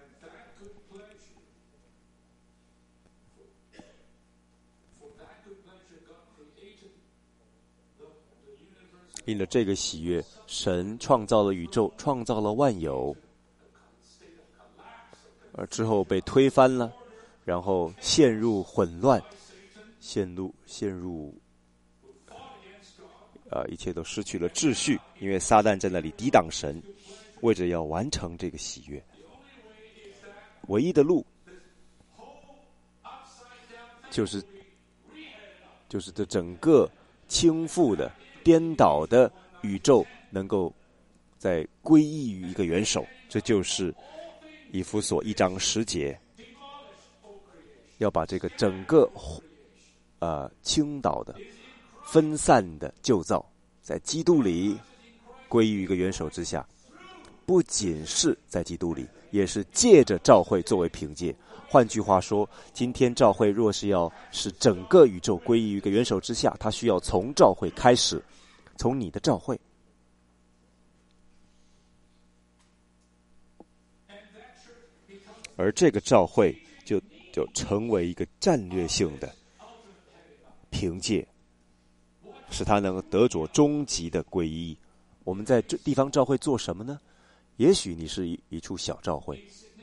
因着这个喜悦，神创造了宇宙，创造了万有，而之后被推翻了，然后陷入混乱，陷入一切都失去了秩序，因为撒旦在那里抵挡神，为着要完成这个喜悦。唯一的路就是这整个倾覆的颠倒的宇宙能够再归依于一个元首，这就是以弗所1章10节，要把这个整个倾倒的分散的旧造在基督里归于一个元首之下，不仅是在基督里，也是借着召会作为凭借。换句话说，今天召会若是要使整个宇宙归于一个元首之下，它需要从召会开始，从你的召会。而这个召会就成为一个战略性的凭借，使它能够得着终极的皈依。我们在这地方召会做什么呢？也许你是一处小召会，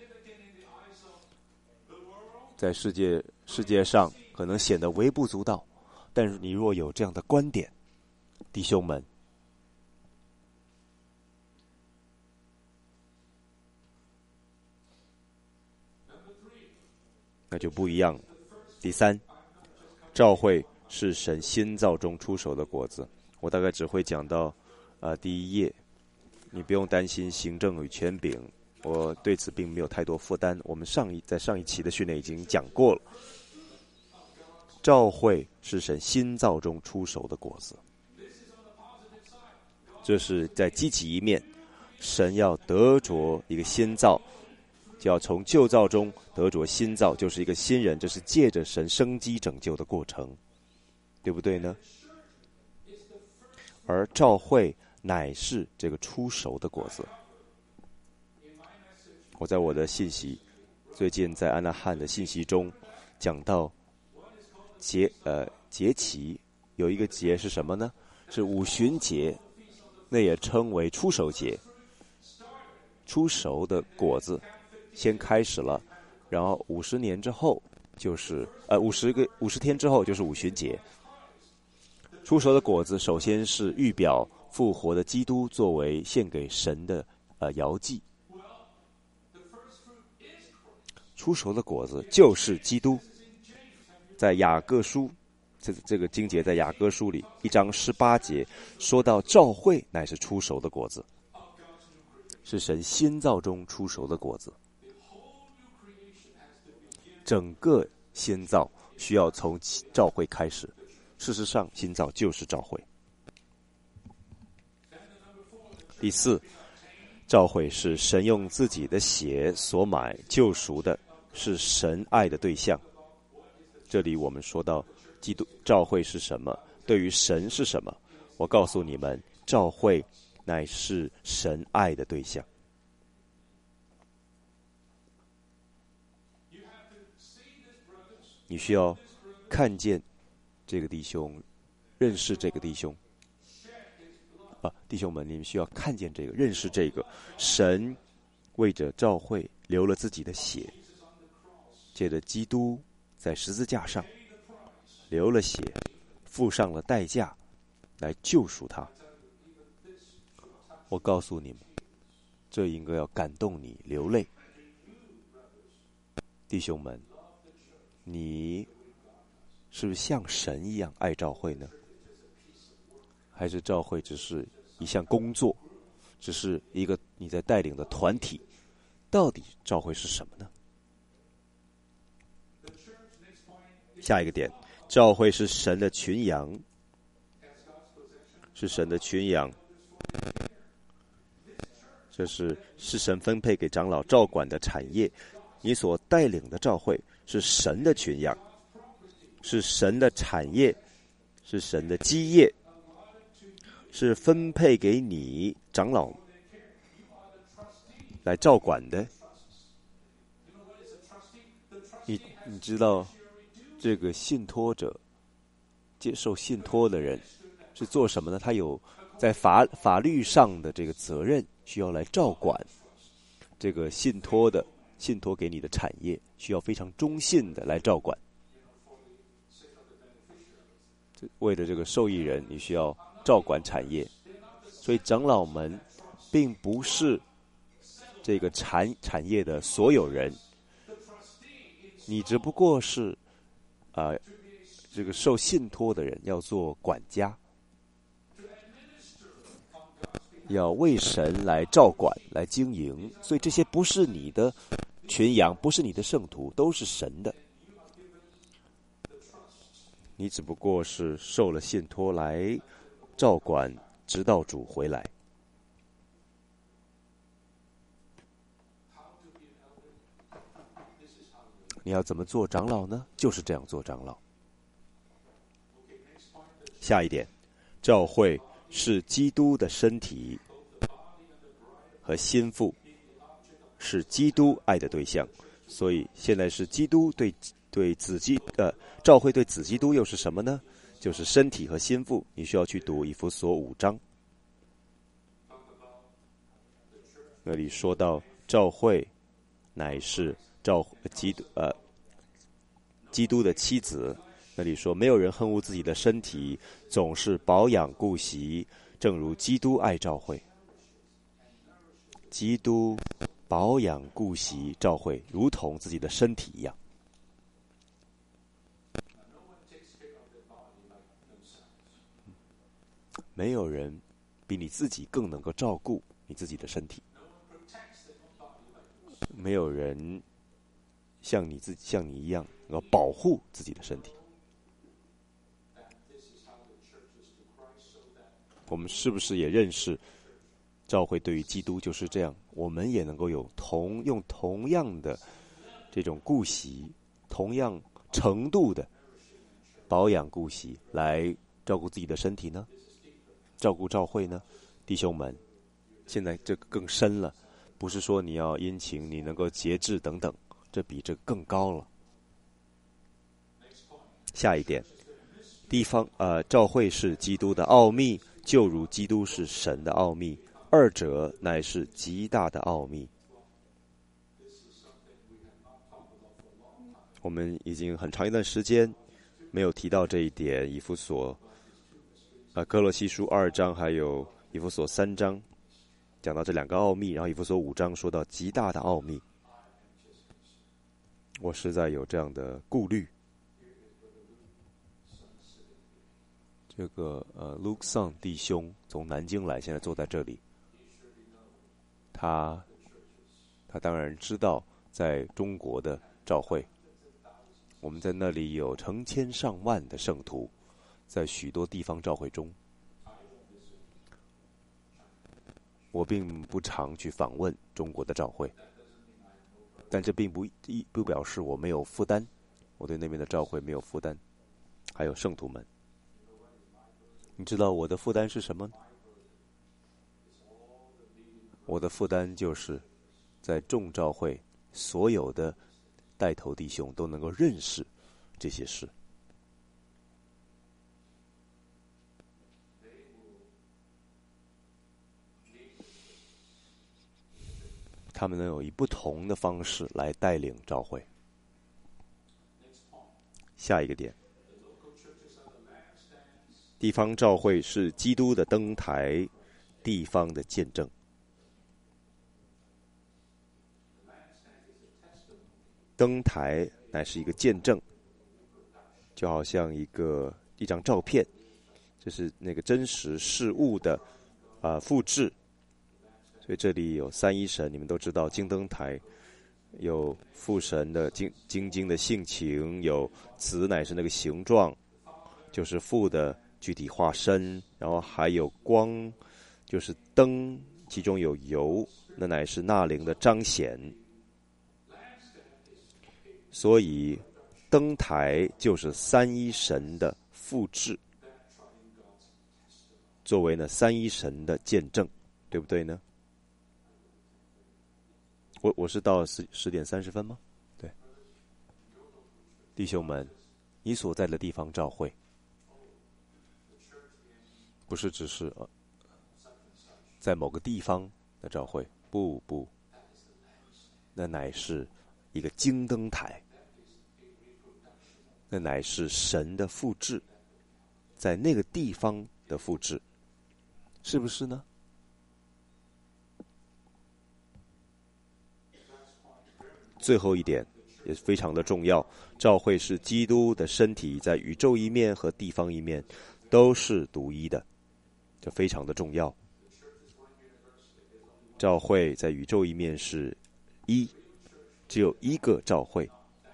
在世界上可能显得微不足道，但是你若有这样的观点，弟兄们，那就不一样了。第三，召会是神新造中出手的果子。我大概只会讲到第1页，你不用担心行政与权柄，我对此并没有太多负担。我们在上一期的训练已经讲过了。召会是神新造中出手的果子。 这是在激起一面，神要得着一个新造，就要从旧造中得着新造，就是一个新人，这是借着神生机拯救的过程，对不对呢？而召会乃是这个出熟的果子。我在我的信息，最近在安纳汉的信息中讲到节期，有一个节是什么呢？是五旬节，那也称为出熟节。出熟的果子先开始了，然后50年之后就是50天之后就是五旬节。出熟的果子首先是预表复活的基督作为献给神的摇祭。出熟的果子就是基督。在雅各书，这个经节在雅各书里1章18节说到，召会乃是出熟的果子，是神新造中出熟的果子。整个新造需要从召会开始，事实上新造就是召会。第4，召会是神用自己的血所买救赎的，是神爱的对象。这里我们说到基督召会是什么，对于神是什么，我告诉你们，召会乃是神爱的对象。你需要看见这个弟兄，认识这个弟兄弟兄们，你们需要看见这个，认识这个，神为着召会流了自己的血，借着基督在十字架上流了血，付上了代价来救赎他。我告诉你们，这应该要感动你流泪。弟兄们，你是不是像神一样爱召会呢？还是召会只是一项工作，只是一个你在带领的团体？到底召会是什么呢？下一个点，召会是神的群羊，是神的群羊。这是神分配给长老照管的产业，你所带领的召会是神的群羊，是神的产业，是神的基业，是分配给你长老来照管的。你知道这个信托者，接受信托的人是做什么呢？他有在法律上的这个责任，需要来照管这个信托给你的产业，需要非常忠信的来照管。为了这个受益人，你需要照管产业。所以长老们并不是这个产业的所有人，你只不过是这个受信托的人，要做管家，要为神来照管来经营。所以这些不是你的群羊，不是你的圣徒，都是神的。你只不过是受了信托来照管，直到主回来。你要怎么做长老呢？就是这样做长老。下一点，教会是基督的身体和心腹，是基督爱的对象。所以现在是基督对子基教会对子基督又是什么呢？就是身体和心腹。你需要去读以弗所5章，那里说到教会乃是基督的妻子。那里说，没有人恨恶自己的身体，总是保养顾惜，正如基督爱教会。基督保养顾惜教会，如同自己的身体一样。没有人比你自己更能够照顾你自己的身体，没有人像你一样能够保护自己的身体。 我们是不是也认识教会对于基督就是这样？我们也能够用同样的这种顾惜，同样程度的保养顾惜来照顾自己的身体呢？照顾教会呢？弟兄们，现在这个更深了，不是说你要殷勤，你能够节制等等，这比这更高了。下一点，教会是基督的奥秘，就如基督是神的奥秘，二者乃是极大的奥秘。我们已经很长一段时间没有提到这一点，以弗所、哥罗西书2章还有以弗所3章讲到这两个奥秘，然后以弗所5章说到极大的奥秘。我实在有这样的顾虑。这个Luke Song 弟兄从南京来，现在坐在这里。他当然知道，在中国的教会，我们在那里有成千上万的圣徒，在许多地方教会中，我并不常去访问中国的教会，但这并不表示我没有负担，我对那边的教会没有负担，还有圣徒们。你知道我的负担是什么呢？我的负担就是在众教会所有的带头弟兄都能够认识这些事。他们能有以不同的方式来带领教会。下一个点，地方教会是基督的灯台，地方的见证。灯台乃是一个见证，就好像一张照片，这是那个真实事物的复制。所以这里有三一神，你们都知道，金灯台有父神的晶的性情，有子乃是那个形状，就是父的具体化身，然后还有光，就是灯，其中有油，那乃是那灵的彰显。所以灯台就是三一神的复制，作为呢三一神的见证，对不对呢？我是到10点30分吗？对，弟兄们，你所在的地方教会，不是只是在某个地方的教会，不，那乃是一个金灯台，那乃是神的复制，在那个地方的复制，是不是呢？最后一点也非常的重要，教会是基督的身体，在宇宙一面和地方一面都是独一的，这非常的重要。教会在宇宙一面是只有一个教会，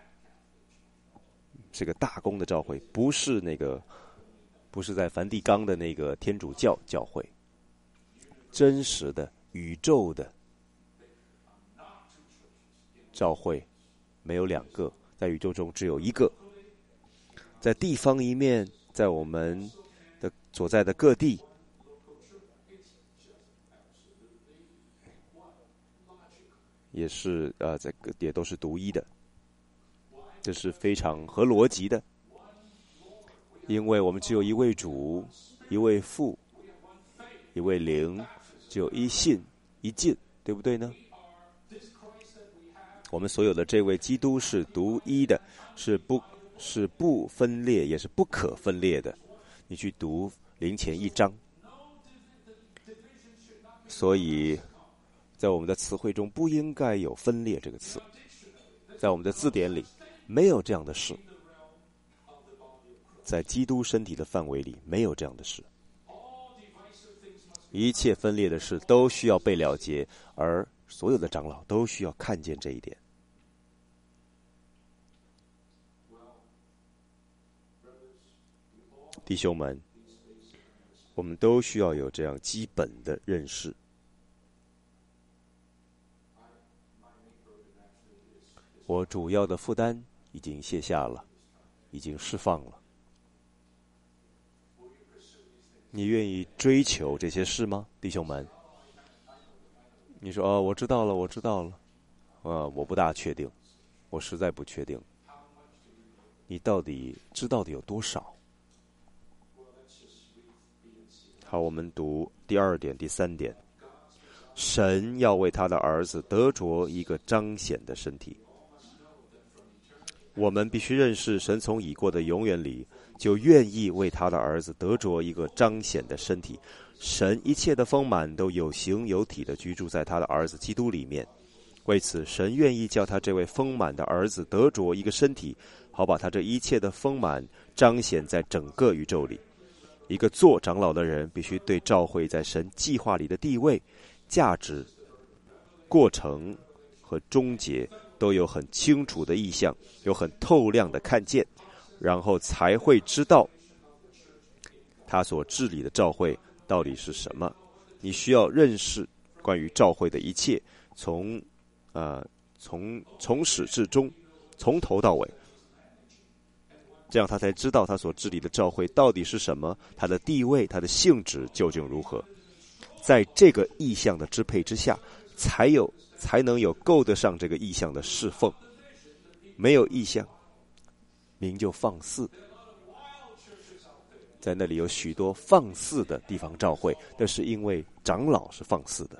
是个大公的教会，不是在梵蒂冈的那个天主教教会，真实的宇宙的教会没有两个，在宇宙中只有一个。在地方一面，在我们的所在的各地，也是也都是独一的，这是非常合逻辑的。因为我们只有一位主，一位父，一位灵，只有一信一进，对不对呢？我们所有的这位基督是独一的，是不分裂，也是不可分裂的。你去读灵前1章。所以在我们的词汇中不应该有分裂这个词，在我们的字典里没有这样的事，在基督身体的范围里没有这样的事。一切分裂的事都需要被了结，而所有的长老都需要看见这一点。弟兄们， 我们都需要有这样基本的认识。我主要的负担已经卸下了，已经释放了。你愿意追求这些事吗，弟兄们？你说我知道了，我知道了。我不大确定，我实在不确定。你到底知道的有多少？好，我们读第2点、第3点。神要为他的儿子得着一个彰显的身体。我们必须认识，神从已过的永远里就愿意为他的儿子得着一个彰显的身体。神一切的丰满都有形有体的居住在他的儿子基督里面。为此，神愿意叫他这位丰满的儿子得着一个身体，好把他这一切的丰满彰显在整个宇宙里。一个做长老的人必须对教会在神计划里的地位、价值、过程和终结都有很清楚的意象，有很透亮的看见，然后才会知道他所治理的教会到底是什么。你需要认识关于教会的一切，从始至终，从头到尾，这样他才知道他所治理的教会到底是什么，他的地位、他的性质究竟如何。在这个意象的支配之下，才能有够得上这个意象的侍奉。没有意象，名就放肆。在那里有许多放肆的地方教会，那是因为长老是放肆的。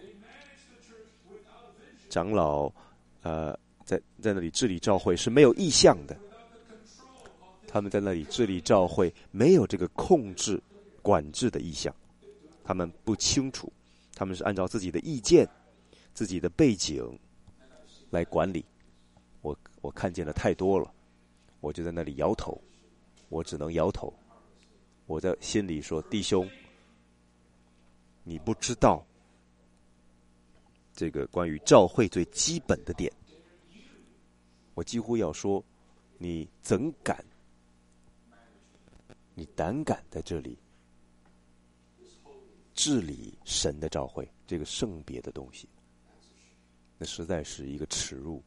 长老在那里治理教会是没有意向的，他们在那里治理教会没有这个控制管制的意向，他们不清楚，他们是按照自己的意见、自己的背景来管理。我看见了太多了，我就在那里摇头，我只能摇头。我在心里说，弟兄，你不知道这个关于教会最基本的点。我几乎要说，你怎敢，你胆敢在这里治理神的教会，这个圣别的东西，那实在是一个耻辱。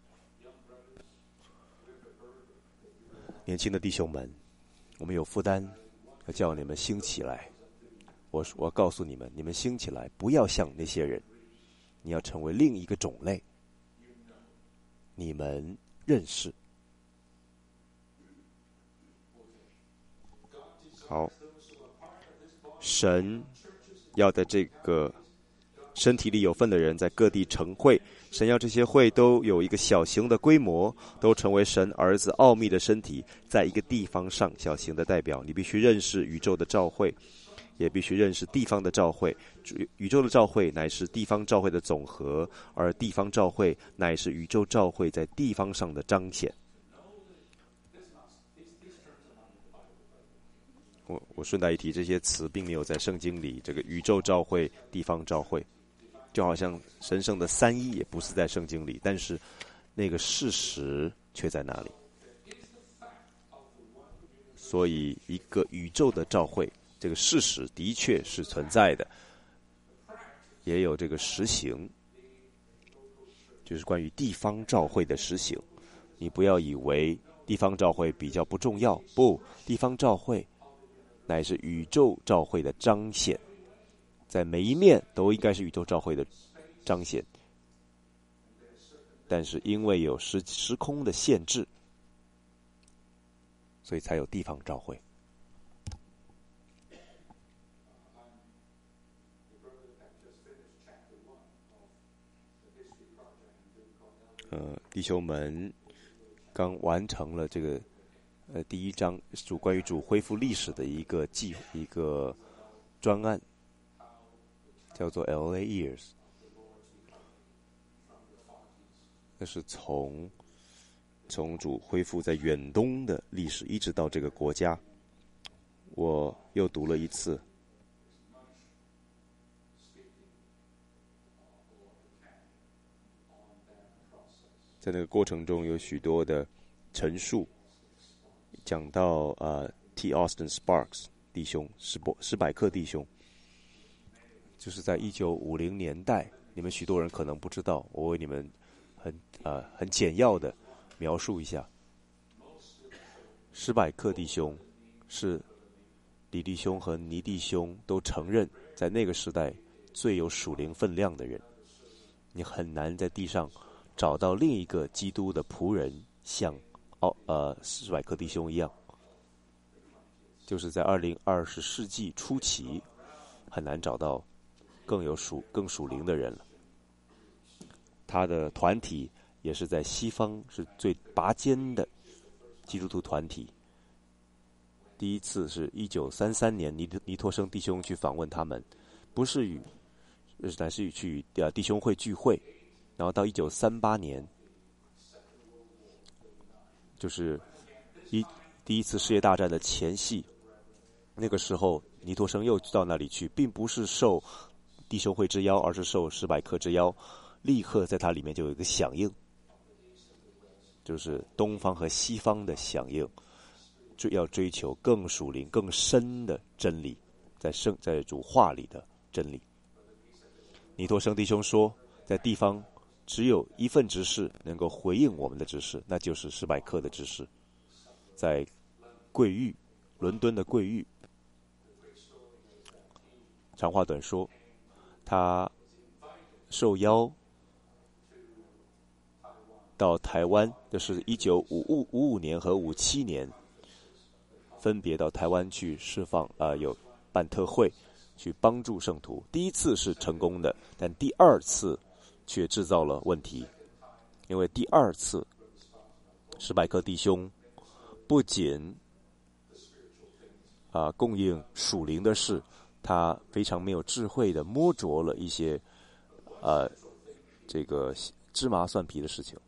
年轻的弟兄们，我们有负担要叫你们兴起来。我告诉你们，你们兴起来，不要像那些人，你要成为另一个种类。你们认识。好，神要在这个身体里有份的人在各地成会，神要这些会都有一个小型的规模，都成为神儿子奥秘的身体，在一个地方上小型的代表。你必须认识宇宙的召会，也必须认识地方的召会。宇宙的召会乃是地方召会的总和，而地方召会乃是宇宙召会在地方上的彰显。我顺带一提，这些词并没有在圣经里，这个宇宙召会、地方召会，就好像神圣的三一也不是在圣经里，但是那个事实却在那里。所以一个宇宙的召会，这个事实的确是存在的，也有这个实行，就是关于地方召会的实行。你不要以为地方召会比较不重要，不，地方召会乃是宇宙召会的彰显，在每一面都应该是宇宙召会的彰显，但是因为有时空的限制，所以才有地方召会。弟兄们刚完成了这个第一章关于主恢复历史的一个专案，叫做 LA Years。 那是从主恢复在远东的历史一直到这个国家。我又读了一次，在那个过程中有许多的陈述，讲到T. Austin Sparks 弟兄，史百克弟兄， 就是在1950年代，你们许多人可能不知道，我为你们很简要的描述一下。施百克弟兄是李弟兄和尼弟兄都承认，在那个时代最有属灵分量的人。你很难在地上找到另一个基督的仆人像施百克弟兄一样，就是在20世纪初期很难找到更属灵的人了。他的团体也是在西方是最拔尖的基督徒团体。第一次是1933年尼托生弟兄去访问他们，乃是去弟兄会聚会，然后到1938年，就是第一次世界大战的前夕，那个时候尼托生又到那里去，并不是受弟兄会之邀，而是受施百克之邀，立刻在他里面就有一个响应，就是东方和西方的响应，要追求更属灵更深的真理，在主话里的真理。尼托生弟兄说，在地方只有一份执事能够回应我们的执事，那就是施百克的执事，在伦敦的贵域。长话短说，他受邀到台湾，就是1955年和57年，分别到台湾去释放有办特会，去帮助圣徒。第一次是成功的，但第二次却制造了问题，因为第二次施百克弟兄不仅供应属灵的事，他非常没有智慧的摸着了一些这个芝麻蒜皮的事情。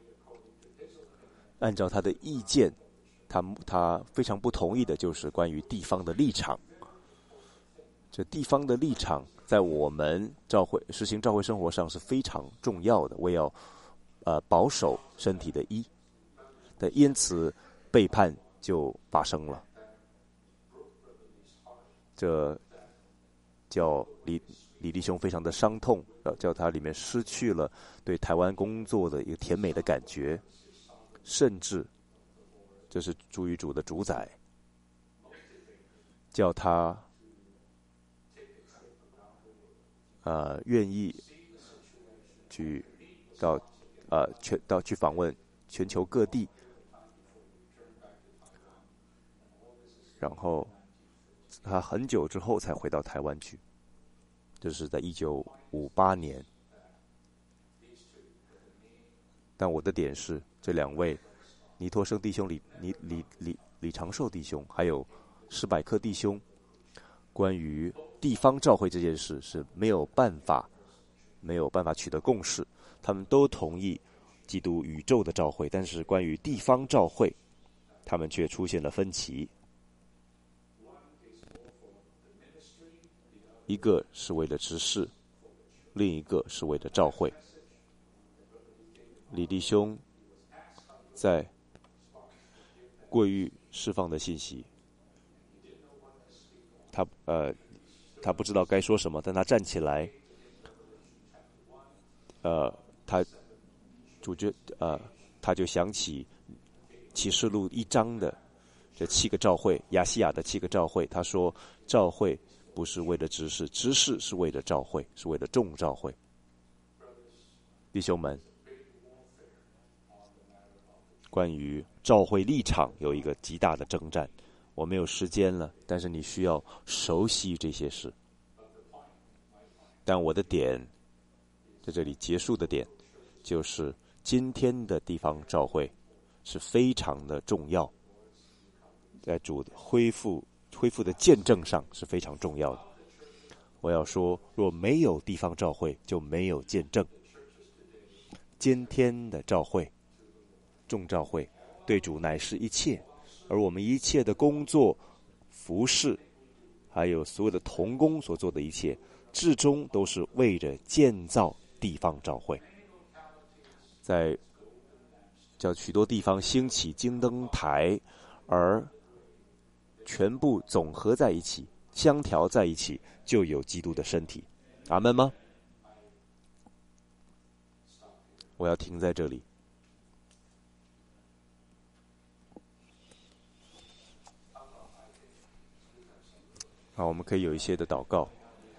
按照他的意见，他非常不同意的就是关于地方的立场。这地方的立场在我们实行教会生活上是非常重要的，为要保守身体的衣，但因此背叛就发生了。这叫李弟兄非常的伤痛，叫他里面失去了对台湾工作的一个甜美的感觉，甚至这是主与主的主宰，叫他愿意去去访问全球各地，然后他很久之后才回到台湾去，就是在1958年。但我的点是，这两位尼托生弟兄、李长寿弟兄，还有施百克弟兄，关于地方教会这件事是没有办法取得共识。他们都同意基督宇宙的教会，但是关于地方教会，他们却出现了分歧。一个是为了执事，另一个是为了教会。李弟兄在贵域释放的信息，他不知道该说什么，但他站起来，他就想起启示录1章的这7个教会，亚细亚的7个教会。他说，教会不是为了执事，执事是为了教会，是为了众教会。弟兄们，关于教会立场有一个极大的征战，我没有时间了，但是你需要熟悉这些事。但我的点在这里结束的点，就是今天的地方教会是非常的重要，在主的恢复的见证上是非常重要的。我要说，若没有地方教会，就没有见证。今天的教会，众教会对主乃是一切，而我们一切的工作、服事，还有所有的同工所做的一切，至终都是为着建造地方教会。在叫许多地方兴起金灯台，而全部总合在一起，相调在一起，就有基督的身体。 阿们吗？我要停在这里。好，我们可以有一些的祷告。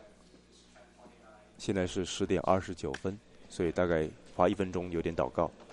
现在是10:29，所以大概花1分钟有点祷告。